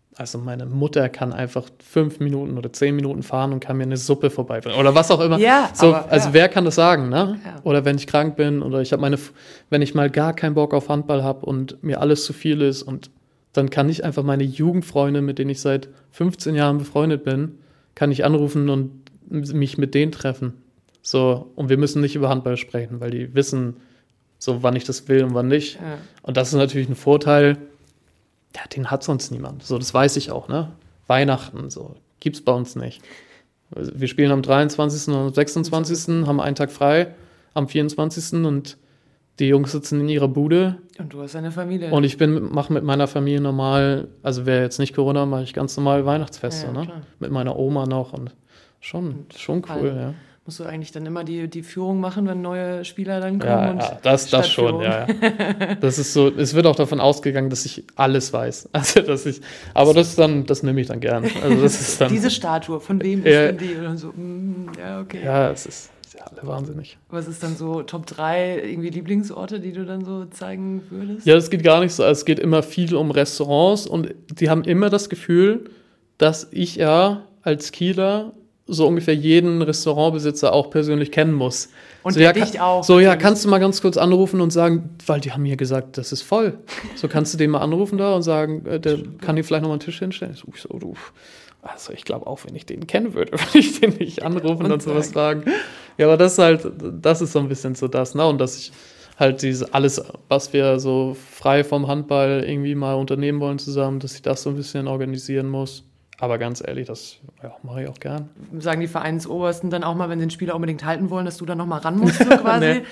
Also meine Mutter kann einfach fünf Minuten oder zehn Minuten fahren und kann mir eine Suppe vorbeibringen oder was auch immer. Ja, so, aber, also ja. wer kann das sagen, ne? Ja. Oder wenn ich krank bin oder ich habe meine, wenn ich mal gar keinen Bock auf Handball habe und mir alles zu viel ist und dann kann ich einfach meine Jugendfreunde, mit denen ich seit fünfzehn Jahren befreundet bin, kann ich anrufen und mich mit denen treffen. So, und wir müssen nicht über Handball sprechen, weil die wissen, so wann ich das will und wann nicht. Ja. Und das ist natürlich ein Vorteil. Ja, den hat sonst niemand. So, das weiß ich auch, ne? Weihnachten, so, gibt's bei uns nicht. Wir spielen am dreiundzwanzigsten und am sechsundzwanzigsten, haben einen Tag frei, am vierundzwanzigsten und die Jungs sitzen in ihrer Bude. Und du hast eine Familie. Und ich bin, mache mit meiner Familie normal, also wäre jetzt nicht Corona, mache ich ganz normal Weihnachtsfeste, Ja, ja, ne? klar. Mit meiner Oma noch und schon, schon cool, ja. Musst du eigentlich dann immer die, die Führung machen, wenn neue Spieler dann kommen? Ja, und ja das, das schon, ja, ja. Das ist so, es wird auch davon ausgegangen, dass ich alles weiß. Also, dass ich, aber das dann, das nehme ich dann gern. Also, das ist dann. Diese Statue, von wem ist Ja. denn die? Und dann so, mm, ja, okay. Ja, es ist, ja, alle wahnsinnig. Was ist dann so Top drei irgendwie Lieblingsorte, die du dann so zeigen würdest? Ja, es geht gar nicht so. Es geht immer viel um Restaurants und die haben immer das Gefühl, dass ich ja als Kieler so ungefähr jeden Restaurantbesitzer auch persönlich kennen muss. Und so, der ja, dich kann, auch. So, ja, natürlich. kannst du mal ganz kurz anrufen und sagen, weil die haben mir gesagt, das ist voll. So, kannst du den mal anrufen da und sagen, äh, der kann dir vielleicht noch mal einen Tisch hinstellen? Ich so, du, also ich glaube auch, wenn ich den kennen würde, würde ich den nicht anrufen und, und sowas fragen. Ja, aber das ist halt, das ist so ein bisschen so das, ne? Und dass ich halt diese, alles, was wir so frei vom Handball irgendwie mal unternehmen wollen zusammen, dass ich das so ein bisschen organisieren muss. Aber ganz ehrlich, das ja, mache ich auch gern. Sagen die Vereinsobersten dann auch mal, wenn sie den Spieler unbedingt halten wollen, dass du dann noch mal ran musst, so quasi?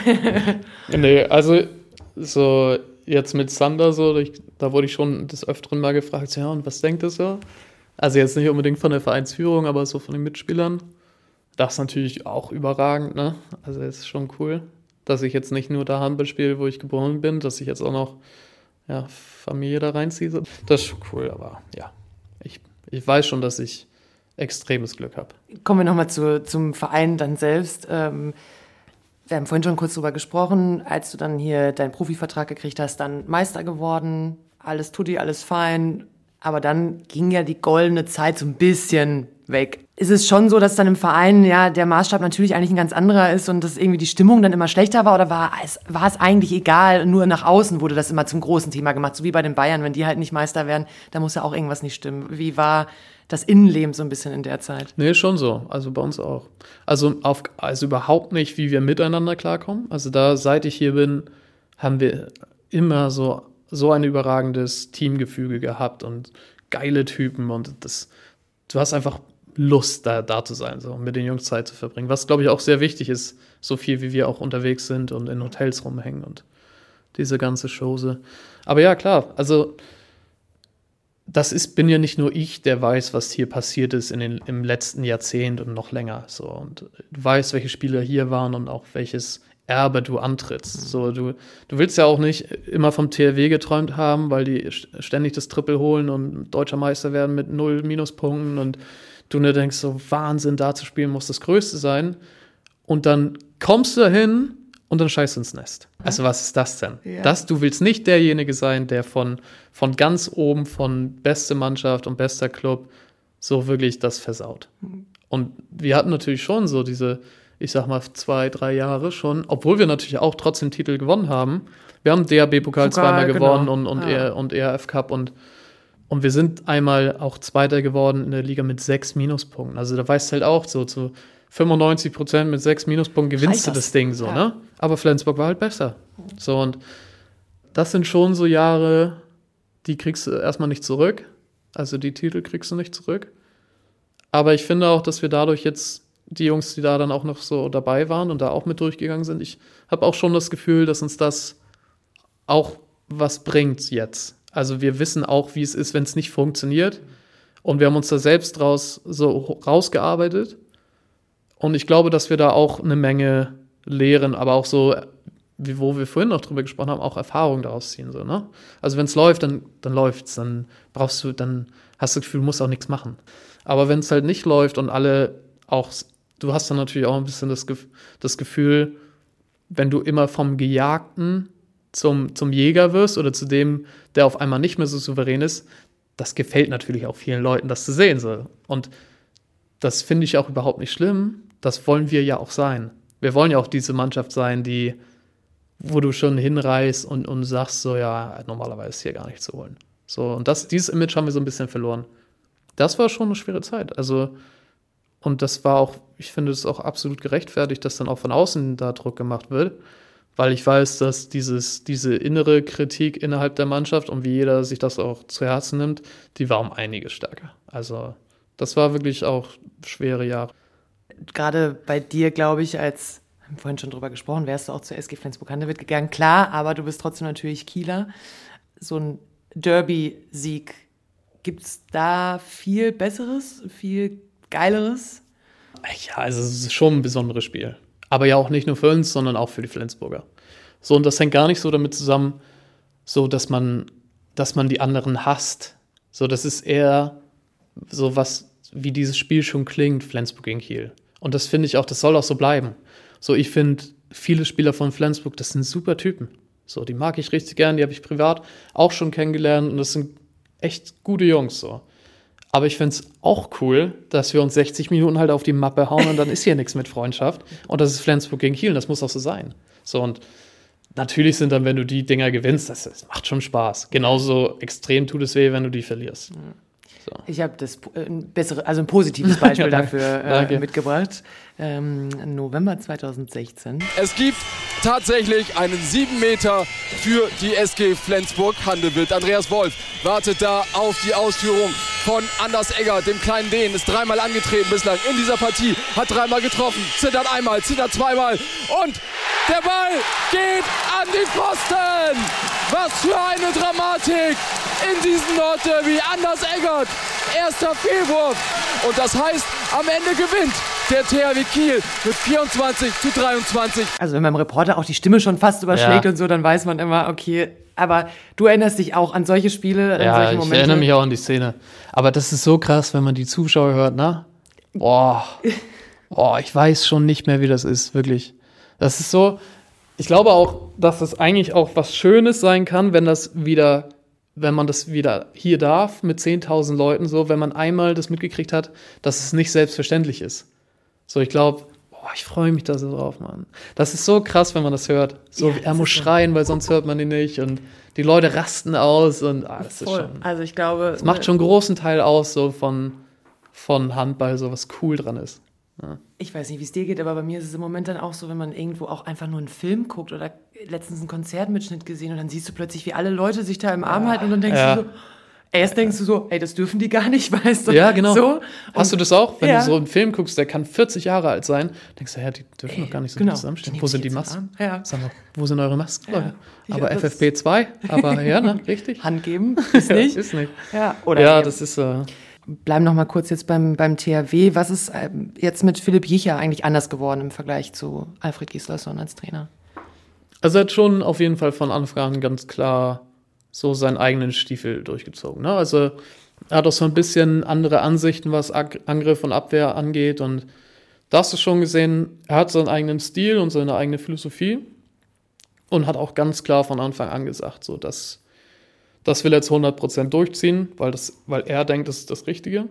nee. nee, also so jetzt mit Sander so, ich, da wurde ich schon des Öfteren mal gefragt, ja, und was denkt ihr so? Also jetzt nicht unbedingt von der Vereinsführung, aber so von den Mitspielern. Das ist natürlich auch überragend, ne? Also es ist schon cool, dass ich jetzt nicht nur da Handball spiele, wo ich geboren bin, dass ich jetzt auch noch ja, Familie da reinziehe. Das ist schon cool, aber ja, ich Ich weiß schon, dass ich extremes Glück habe. Kommen wir nochmal zu, zum Verein dann selbst. Ähm, wir haben vorhin schon kurz drüber gesprochen, als du dann hier deinen Profivertrag gekriegt hast, dann Meister geworden, alles tutti, alles fein. Aber dann ging ja die goldene Zeit so ein bisschen weg. Ist es schon so, dass dann im Verein ja der Maßstab natürlich eigentlich ein ganz anderer ist und dass irgendwie die Stimmung dann immer schlechter war? Oder war es, war es eigentlich egal, nur nach außen wurde das immer zum großen Thema gemacht? So wie bei den Bayern, wenn die halt nicht Meister werden, da muss ja auch irgendwas nicht stimmen. Wie war das Innenleben so ein bisschen in der Zeit? Nee, schon so. Also bei uns auch. Also, auf, also überhaupt nicht, wie wir miteinander klarkommen. Also da, seit ich hier bin, haben wir immer so, so ein überragendes Teamgefüge gehabt und geile Typen und das, du hast einfach Lust, da, da zu sein, so mit den Jungs Zeit zu verbringen. Was, glaube ich, auch sehr wichtig ist, so viel wie wir auch unterwegs sind und in Hotels rumhängen und diese ganze Chose. Aber ja, klar, also das ist, bin ja nicht nur ich, der weiß, was hier passiert ist in den, im letzten Jahrzehnt und noch länger. So. Und du weißt, welche Spieler hier waren und auch welches Erbe du antrittst. So, du, du willst ja auch nicht immer vom T H W geträumt haben, weil die ständig das Triple holen und deutscher Meister werden mit null Minuspunkten und du nur denkst, so Wahnsinn, da zu spielen muss das Größte sein. Und dann kommst du dahin und dann scheißt du ins Nest. Also was ist das denn? Ja. Das, du willst nicht derjenige sein, der von, von ganz oben, von beste Mannschaft und bester Club so wirklich das versaut. Mhm. Und wir hatten natürlich schon so diese, ich sag mal, zwei, drei Jahre schon, obwohl wir natürlich auch trotzdem Titel gewonnen haben. Wir haben D H B-Pokal zweimal genau. gewonnen und, und, ja. E- und E R F-Cup und Und wir sind einmal auch Zweiter geworden in der Liga mit sechs Minuspunkten. Also da weißt du halt auch so, zu fünfundneunzig Prozent mit sechs Minuspunkten gewinnst du das, das Ding so, ja. ne? Aber Flensburg war halt besser. So, und das sind schon so Jahre, die kriegst du erstmal nicht zurück. Also die Titel kriegst du nicht zurück. Aber ich finde auch, dass wir dadurch jetzt die Jungs, die da dann auch noch so dabei waren und da auch mit durchgegangen sind, ich habe auch schon das Gefühl, dass uns das auch was bringt jetzt. Also wir wissen auch, wie es ist, wenn es nicht funktioniert. Und wir haben uns da selbst raus, so rausgearbeitet. Und ich glaube, dass wir da auch eine Menge lehren, aber auch so, wie, wo wir vorhin noch drüber gesprochen haben, auch Erfahrung daraus ziehen. So, ne? Also wenn es läuft, dann, dann läuft's. Dann brauchst du, dann hast du das Gefühl, du musst auch nichts machen. Aber wenn es halt nicht läuft und alle auch, du hast dann natürlich auch ein bisschen das, das Gefühl, wenn du immer vom Gejagten zum, zum Jäger wirst oder zu dem, der auf einmal nicht mehr so souverän ist, das gefällt natürlich auch vielen Leuten, das zu sehen. So. Und das finde ich auch überhaupt nicht schlimm. Das wollen wir ja auch sein. Wir wollen ja auch diese Mannschaft sein, die, wo du schon hinreist und, und sagst so, ja, normalerweise ist hier gar nichts zu holen. So, und das, dieses Image haben wir so ein bisschen verloren. Das war schon eine schwere Zeit. Also, und das war auch, ich finde es auch absolut gerechtfertigt, dass dann auch von außen da Druck gemacht wird, weil ich weiß, dass dieses, diese innere Kritik innerhalb der Mannschaft und wie jeder sich das auch zu Herzen nimmt, die war um einiges stärker. Also, das war wirklich auch schwere Jahre. Gerade bei dir, glaube ich, als, wir haben vorhin schon drüber gesprochen, wärst du auch zur S G Flensburg-Handewitt gegangen. Klar, aber du bist trotzdem natürlich Kieler. So ein Derby-Sieg, gibt es da viel Besseres, viel Geileres? Ja, also es ist schon ein besonderes Spiel. Aber ja auch nicht nur für uns, sondern auch für die Flensburger. So, und das hängt gar nicht so damit zusammen, so dass man, dass man die anderen hasst. So, das ist eher so was, wie dieses Spiel schon klingt, Flensburg gegen Kiel. Und das finde ich auch, das soll auch so bleiben. So, ich finde, viele Spieler von Flensburg, das sind super Typen. So, die mag ich richtig gern, die habe ich privat auch schon kennengelernt und das sind echt gute Jungs, so. Aber ich finde es auch cool, dass wir uns sechzig Minuten halt auf die Mappe hauen und dann ist hier nichts mit Freundschaft. Und das ist Flensburg gegen Kiel und das muss auch so sein. So, und natürlich sind dann, wenn du die Dinger gewinnst, das, das macht schon Spaß. Genauso extrem tut es weh, wenn du die verlierst. So. Ich habe das äh, ein bessere, also ein positives Beispiel Ja, danke. dafür äh, Danke. mitgebracht. Ähm, November zweitausendsechzehn. Es gibt tatsächlich einen sieben Meter für die S G Flensburg-Handewitt. Andreas Wolf wartet da auf die Ausführung von Anders Egger, dem kleinen Dänen. Ist dreimal angetreten bislang in dieser Partie, hat dreimal getroffen, zittert einmal, zittert zweimal und der Ball geht an die Pfosten. Was für eine Dramatik in diesem Nordderby. Anders Eggert, erster Fehlwurf. Und das heißt, am Ende gewinnt der T H W Kiel mit vierundzwanzig zu dreiundzwanzig. Also wenn beim Reporter auch die Stimme schon fast überschlägt Ja. und so, dann weiß man immer, okay, aber du erinnerst dich auch an solche Spiele, an Ja, solche ich Momente. erinnere mich auch an die Szene. Aber das ist so krass, wenn man die Zuschauer hört, ne? Boah, boah, ich weiß schon nicht mehr, wie das ist, wirklich. Das ist so, ich glaube auch, dass es eigentlich auch was Schönes sein kann, wenn das wieder, wenn man das wieder hier darf, mit zehntausend Leuten so, wenn man einmal das mitgekriegt hat, dass es nicht selbstverständlich ist. So, ich glaube, boah, ich freue mich da so drauf, Mann. Das ist so krass, wenn man das hört. So, Ja, er das muss ist so. schreien, weil sonst hört man ihn nicht und die Leute rasten aus und ah, das ist Voll. schon, Also ich glaube, das macht schon einen großen Teil aus, so von, von Handball, so was cool dran ist. ich weiß nicht, wie es dir geht, aber bei mir ist es im Moment dann auch so, wenn man irgendwo auch einfach nur einen Film guckt oder letztens einen Konzertmitschnitt gesehen und dann siehst du plötzlich, wie alle Leute sich da im Arm halten und dann denkst Ja. du so, erst denkst du so, ey, das dürfen die gar nicht, weißt du? Ja, genau. So. Hast du Und- das auch? Wenn Ja. du so einen Film guckst, der kann vierzig Jahre alt sein, denkst du, ja, die dürfen doch gar nicht so genau. gut zusammenstehen. Die Wo nehmen sind die sich jetzt Masken? im Arm. Ja. Sag mal, wo sind eure Masken, Leute? Ja, Aber das- F F P zwei, aber ja, ne, richtig? Hand geben, ist nicht. Ist nicht. Ja, oder Ja, eben- das ist äh, Bleiben noch mal kurz jetzt beim, beim T H W. Was ist ähm, jetzt mit Philipp Jicher eigentlich anders geworden im Vergleich zu Alfred Gislason als Trainer? Also er hat schon auf jeden Fall von Anfang an ganz klar so seinen eigenen Stiefel durchgezogen. Ne? Also er hat auch so ein bisschen andere Ansichten, was Ag- Angriff und Abwehr angeht. Und da hast du schon gesehen, er hat seinen eigenen Stil und seine eigene Philosophie und hat auch ganz klar von Anfang an gesagt, so dass das will er jetzt hundert Prozent durchziehen, weil, das, weil er denkt, das ist das Richtige.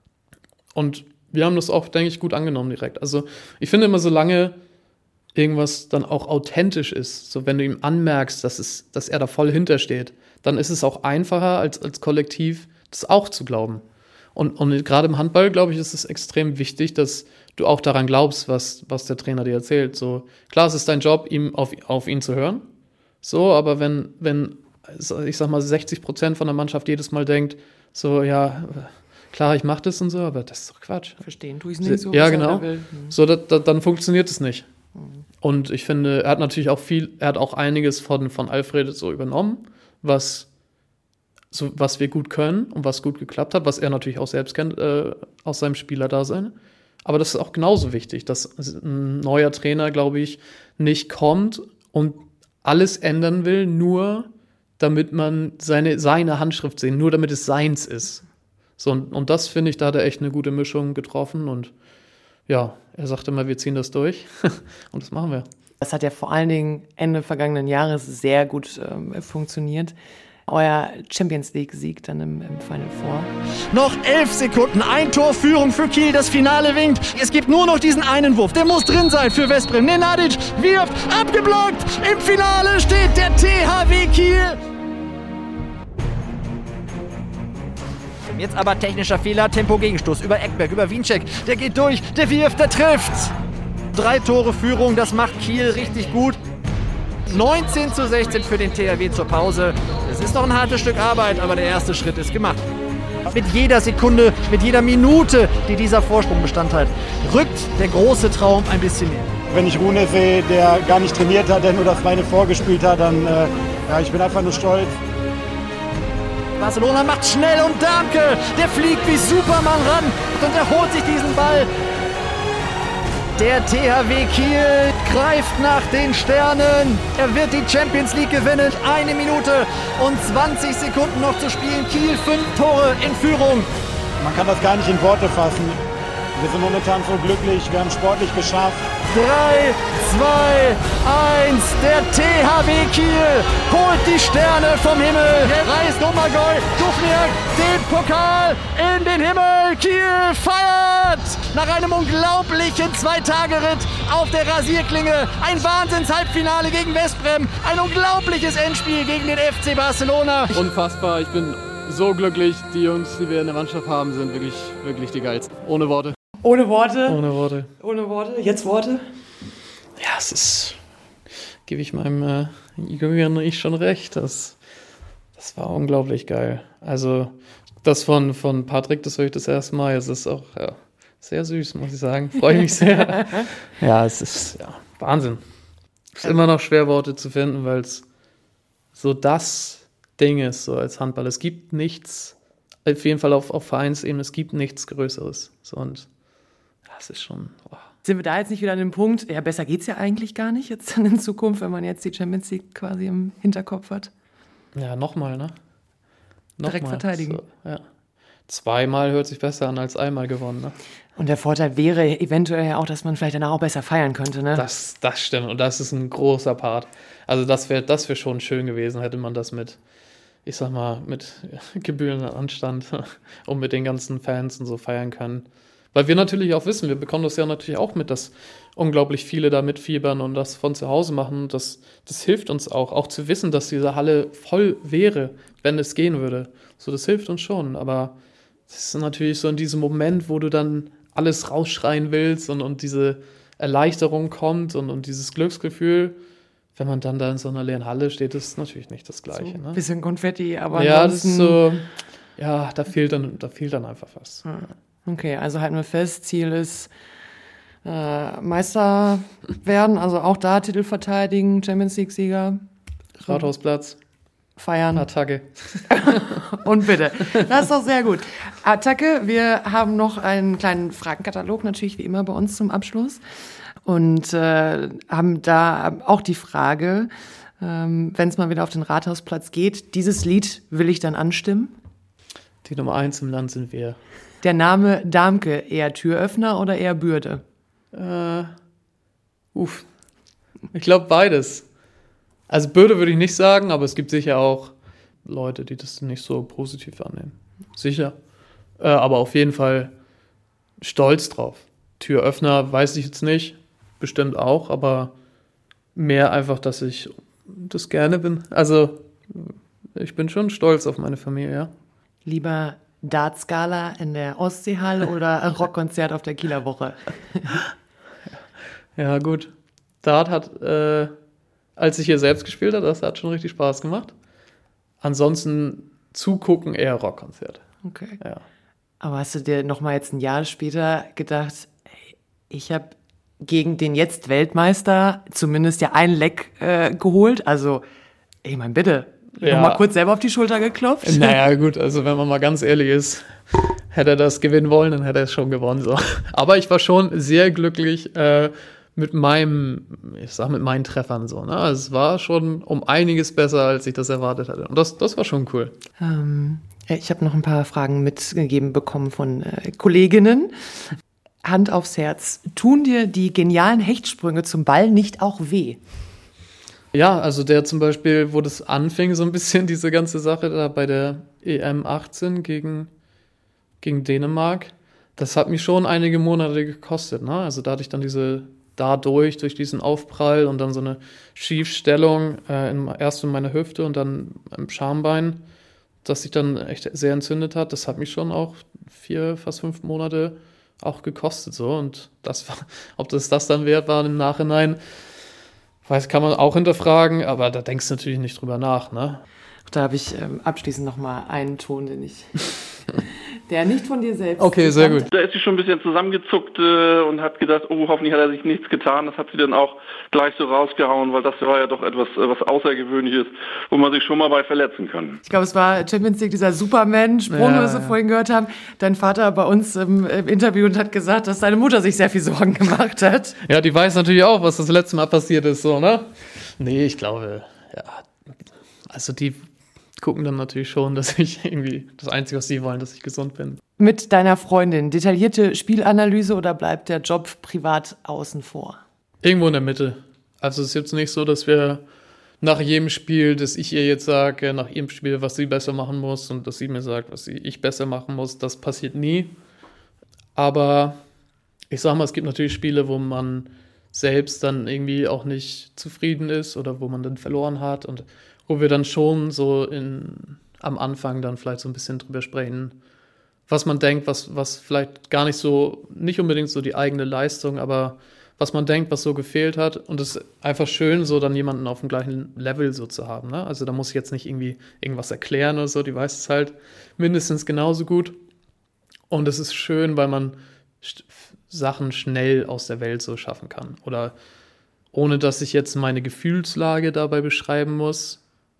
Und wir haben das auch, denke ich, gut angenommen direkt. Also ich finde immer, solange irgendwas dann auch authentisch ist, so wenn du ihm anmerkst, dass, es, dass er da voll hintersteht, dann ist es auch einfacher, als, als Kollektiv das auch zu glauben. Und, und gerade im Handball, glaube ich, ist es extrem wichtig, dass du auch daran glaubst, was, was der Trainer dir erzählt. So, klar, es ist dein Job, ihm auf, auf ihn zu hören. So, aber wenn, wenn, ich sag mal, sechzig Prozent von der Mannschaft jedes Mal denkt, so, ja, klar, ich mache das und so, aber das ist doch Quatsch. Verstehen tue ich es nicht so. Ja, was er genau. da will. Hm. So, da, da, dann funktioniert es nicht. Und ich finde, er hat natürlich auch viel, er hat auch einiges von, von Alfred so übernommen, was, so, was wir gut können und was gut geklappt hat, was er natürlich auch selbst kennt äh, aus seinem Spielerdasein. Aber das ist auch genauso wichtig, dass ein neuer Trainer, glaube ich, nicht kommt und alles ändern will, nur damit man seine, seine Handschrift sehen, nur damit es seins ist. So, und, und das, finde ich, da hat er echt eine gute Mischung getroffen und ja, er sagt immer, wir ziehen das durch und das machen wir. Das hat ja vor allen Dingen Ende vergangenen Jahres sehr gut ähm, funktioniert. euer Champions-League-Sieg dann im, im Final Four. Noch elf Sekunden, ein Tor Führung für Kiel, das Finale winkt. Es gibt nur noch diesen einen Wurf, der muss drin sein für Veszprém. Nenadic wirft, abgeblockt, im Finale steht der T H W Kiel. Jetzt aber technischer Fehler, Tempo-Gegenstoß über Ekberg, über Wiencheck, der geht durch, der wirft, der trifft. Drei Tore Führung, das macht Kiel richtig gut. neunzehn zu sechzehn für den T H W zur Pause. Es ist noch ein hartes Stück Arbeit, aber der erste Schritt ist gemacht. Mit jeder Sekunde, mit jeder Minute, die dieser Vorsprung Bestand hat, rückt der große Traum ein bisschen näher. Wenn ich Rune sehe, der gar nicht trainiert hat, der nur das Beine vorgespielt hat, dann äh, ja, ich bin einfach nur stolz. Barcelona macht schnell und Damke, der fliegt wie Superman ran und er holt sich diesen Ball. Der T H W Kiel greift nach den Sternen. Er wird die Champions League gewinnen. Eine Minute und zwanzig Sekunden noch zu spielen. Kiel fünf Tore in Führung. Man kann das gar nicht in Worte fassen. Wir sind momentan so glücklich. Wir haben sportlich geschafft. drei, zwei, eins. Der T H W Kiel holt die Sterne vom Himmel. Er reißt Domagoj Duvniak den Pokal in den Himmel. Kiel feiert nach einem unglaublichen Zwei-Tage-Ritt auf der Rasierklinge. Ein Wahnsinns-Halbfinale gegen Veszprém. Ein unglaubliches Endspiel gegen den F C Barcelona. Unfassbar. Ich bin so glücklich. Die Jungs, die wir in der Mannschaft haben, sind wirklich, wirklich die geilsten. Ohne Worte. Ohne Worte? Ohne Worte. Ohne Worte. Jetzt Worte? Ja, es ist, gebe ich meinem äh, Jüngeren ich schon recht. Das, das war unglaublich geil. Also das von, von Patrick, das höre ich das erste Mal. Es ist auch ja, sehr süß, muss ich sagen. Freue mich sehr. Ja, es ist ja, Wahnsinn. Es ist immer noch schwer, Worte zu finden, weil es so das Ding ist, so als Handball. Es gibt nichts, auf jeden Fall auf, auf Vereinsebene, es gibt nichts Größeres. So, und das ist schon... Oh. Sind wir da jetzt nicht wieder an dem Punkt, ja, besser geht's ja eigentlich gar nicht jetzt dann in Zukunft, wenn man jetzt die Champions League quasi im Hinterkopf hat? Ja, nochmal, ne? Noch Direkt mal. verteidigen. So, ja. Zweimal hört sich besser an als einmal gewonnen, ne? Und der Vorteil wäre eventuell ja auch, dass man vielleicht danach auch besser feiern könnte, ne? Das, das stimmt und das ist ein großer Part. Also das wäre das wär schon schön gewesen, hätte man das mit, ich sag mal, mit gebührendem Anstand und mit den ganzen Fans und so feiern können. Weil wir natürlich auch wissen, wir bekommen das ja natürlich auch mit, dass unglaublich viele da mitfiebern und das von zu Hause machen. Das, das hilft uns auch, auch zu wissen, dass diese Halle voll wäre, wenn es gehen würde. So, das hilft uns schon, aber es ist natürlich so in diesem Moment, wo du dann alles rausschreien willst und, und diese Erleichterung kommt und, und dieses Glücksgefühl, wenn man dann da in so einer leeren Halle steht, ist natürlich nicht das Gleiche. So ne? ein bisschen Konfetti, aber ja, das ist ansonsten... so, ja, da fehlt dann, da fehlt dann einfach was. Okay, also halten wir fest, Ziel ist äh, Meister werden, also auch da Titel verteidigen, Champions League-Sieger. Rathausplatz. Feiern. Attacke. Und bitte. Das ist doch sehr gut. Attacke, wir haben noch einen kleinen Fragenkatalog, natürlich wie immer bei uns zum Abschluss. Und äh, haben da auch die Frage, ähm, wenn es mal wieder auf den Rathausplatz geht, dieses Lied will ich dann anstimmen? Die Nummer eins im Land sind wir. Der Name Damke, eher Türöffner oder eher Bürde? Äh, uff. Ich glaube beides. Also Bürde würde ich nicht sagen, aber es gibt sicher auch Leute, die das nicht so positiv annehmen. Sicher. Äh, aber auf jeden Fall stolz drauf. Türöffner weiß ich jetzt nicht, bestimmt auch, aber mehr einfach, dass ich das gerne bin. Also ich bin schon stolz auf meine Familie, ja. Lieber Dartskala in der Ostseehalle oder ein Rockkonzert auf der Kieler Woche? Ja, gut. Dart hat, äh, als ich hier selbst gespielt habe, das hat schon richtig Spaß gemacht. Ansonsten zugucken eher Rockkonzert. Okay. Ja. Aber hast du dir noch mal jetzt ein Jahr später gedacht, ey, ich habe gegen den jetzt Weltmeister zumindest ja ein Leck äh, geholt? Also, ich meine, bitte, Ja. noch mal kurz selber auf die Schulter geklopft? Naja, gut, also wenn man mal ganz ehrlich ist, hätte er das gewinnen wollen, dann hätte er es schon gewonnen. So. Aber ich war schon sehr glücklich äh, mit meinem, ich sag mit meinen Treffern so. Ne? Also es war schon um einiges besser, als ich das erwartet hatte. Und das, das war schon cool. Ähm, ich habe noch ein paar Fragen mitgegeben bekommen von äh, Kolleginnen. Hand aufs Herz. Tun dir die genialen Hechtsprünge zum Ball nicht auch weh? Ja, also der zum Beispiel, wo das anfing, so ein bisschen diese ganze Sache da bei der E M achtzehn gegen, gegen Dänemark, das hat mich schon einige Monate gekostet, ne? Also da hatte ich dann diese, dadurch, durch diesen Aufprall und dann so eine Schiefstellung, äh, in, erst in meiner Hüfte und dann im Schambein, das sich dann echt sehr entzündet hat, das hat mich schon auch vier, fast fünf Monate auch gekostet, so. Und das war, ob das das dann wert war im Nachhinein, weiß, kann man auch hinterfragen, aber da denkst du natürlich nicht drüber nach, ne? Da habe ich ähm, abschließend nochmal einen Ton, den ich, der nicht von dir selbst Okay, sehr gut. Da ist sie schon ein bisschen zusammengezuckt äh, und hat gedacht, oh, hoffentlich hat er sich nichts getan. Das hat sie dann auch gleich so rausgehauen, weil das war ja doch etwas, äh, was Außergewöhnliches, wo man sich schon mal bei verletzen kann. Ich glaube, es war Champions League, dieser Superman-Sprung, ja, den wir so ja. vorhin gehört haben. Dein Vater bei uns im, im Interview und hat gesagt, dass seine Mutter sich sehr viel Sorgen gemacht hat. Ja, die weiß natürlich auch, was das letzte Mal passiert ist, so, ne? Nee, ich glaube, ja, also die gucken dann natürlich schon, dass ich irgendwie, das Einzige, was sie wollen, dass ich gesund bin. Mit deiner Freundin, detaillierte Spielanalyse oder bleibt der Job privat außen vor? Irgendwo in der Mitte. Also es ist jetzt nicht so, dass wir nach jedem Spiel, dass ich ihr jetzt sage, nach jedem Spiel, was sie besser machen muss und dass sie mir sagt, was ich besser machen muss. Das passiert nie. Aber ich sag mal, es gibt natürlich Spiele, wo man selbst dann irgendwie auch nicht zufrieden ist oder wo man dann verloren hat und wo wir dann schon so in, am Anfang dann vielleicht so ein bisschen drüber sprechen, was man denkt, was, was vielleicht gar nicht so, nicht unbedingt so die eigene Leistung, aber was man denkt, was so gefehlt hat. Und es ist einfach schön, so dann jemanden auf dem gleichen Level so zu haben, ne? Also da muss ich jetzt nicht irgendwie irgendwas erklären oder so, die weiß es halt mindestens genauso gut. Und es ist schön, weil man st- Sachen schnell aus der Welt so schaffen kann. Oder ohne, dass ich jetzt meine Gefühlslage dabei beschreiben muss,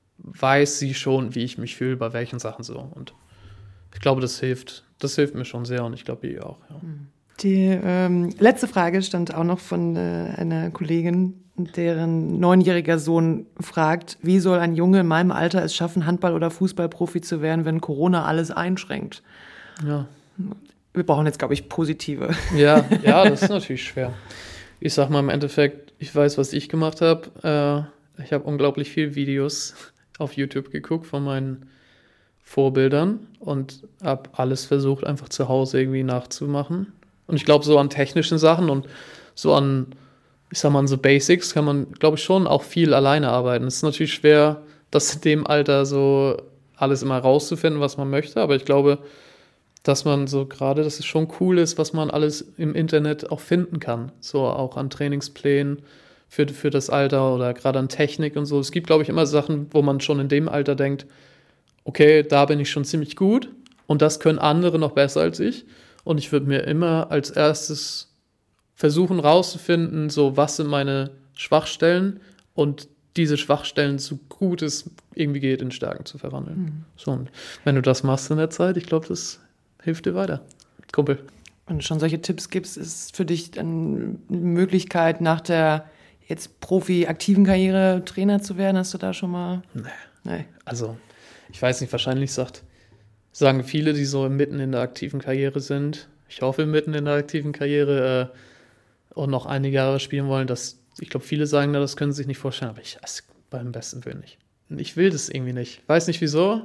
weiß sie schon, wie ich mich fühle, bei welchen Sachen so. Und ich glaube, das hilft. Das hilft mir schon sehr und ich glaube, ihr auch. Ja. Die ähm, letzte Frage stand auch noch von äh, einer Kollegin, deren neunjähriger Sohn fragt, wie soll ein Junge in meinem Alter es schaffen, Handball- oder Fußballprofi zu werden, wenn Corona alles einschränkt? Ja. Wir brauchen jetzt, glaube ich, positive. Ja, ja, das ist natürlich schwer. Ich sag mal im Endeffekt, ich weiß, was ich gemacht habe. Äh, ich habe unglaublich viele Videos auf YouTube geguckt von meinen Vorbildern und habe alles versucht, einfach zu Hause irgendwie nachzumachen. Und ich glaube, so an technischen Sachen und so an, ich sag mal, an so Basics kann man, glaube ich, schon auch viel alleine arbeiten. Es ist natürlich schwer, das in dem Alter so alles immer rauszufinden, was man möchte, aber ich glaube, dass man so gerade, dass es schon cool ist, was man alles im Internet auch finden kann. So auch an Trainingsplänen für, für das Alter oder gerade an Technik und so. Es gibt, glaube ich, immer Sachen, wo man schon in dem Alter denkt, okay, da bin ich schon ziemlich gut und das können andere noch besser als ich. Und ich würde mir immer als erstes versuchen rauszufinden, so was sind meine Schwachstellen und diese Schwachstellen so gut es irgendwie geht in Stärken zu verwandeln. Mhm. So, und wenn du das machst in der Zeit, ich glaube, das hilft dir weiter, Kumpel. Wenn du schon solche Tipps gibst, ist für dich dann eine Möglichkeit, nach der jetzt Profi-aktiven Karriere Trainer zu werden? Hast du da schon mal? Nee. nee. Also, ich weiß nicht, wahrscheinlich sagt, sagen viele, die so mitten in der aktiven Karriere sind, ich hoffe mitten in der aktiven Karriere äh, und noch einige Jahre spielen wollen, dass, ich glaube, viele sagen, das können sie sich nicht vorstellen, aber ich, also, beim besten Willen nicht. Ich will das irgendwie nicht. Weiß nicht, wieso.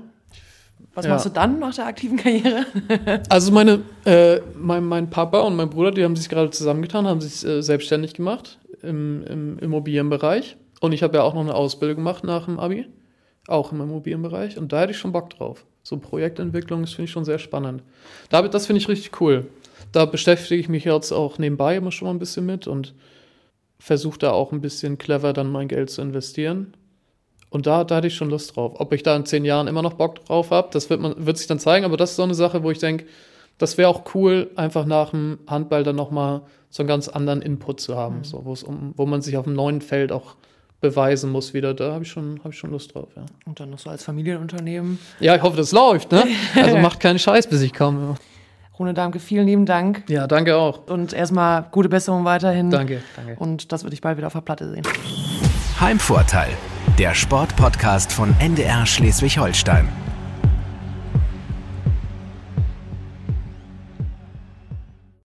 Was ja. machst du dann nach der aktiven Karriere? Also meine, äh, mein, mein Papa und mein Bruder, die haben sich gerade zusammengetan, haben sich äh, selbstständig gemacht im, im Immobilienbereich. Und ich habe ja auch noch eine Ausbildung gemacht nach dem Abi, auch im Immobilienbereich. Und da hätte ich schon Bock drauf. So Projektentwicklung, das finde ich schon sehr spannend. Da, das finde ich richtig cool. Da beschäftige ich mich jetzt auch nebenbei immer schon mal ein bisschen mit und versuche da auch ein bisschen clever dann mein Geld zu investieren. Und da, da hatte ich schon Lust drauf. Ob ich da in zehn Jahren immer noch Bock drauf habe, das wird, man, wird sich dann zeigen. Aber das ist so eine Sache, wo ich denke, das wäre auch cool, einfach nach dem Handball dann nochmal so einen ganz anderen Input zu haben. Mhm. So, wo, es um, wo man sich auf einem neuen Feld auch beweisen muss wieder. Da habe ich, hab ich schon Lust drauf, ja. Und dann noch so als Familienunternehmen. Ja, ich hoffe, das läuft, ne? Also macht keinen Scheiß, bis ich komme. Rune Dammke, vielen lieben Dank. Ja, danke auch. Und erstmal gute Besserung weiterhin. Danke, danke. Und das würde ich bald wieder auf der Platte sehen. Heimvorteil, der Sportpodcast von N D R Schleswig-Holstein.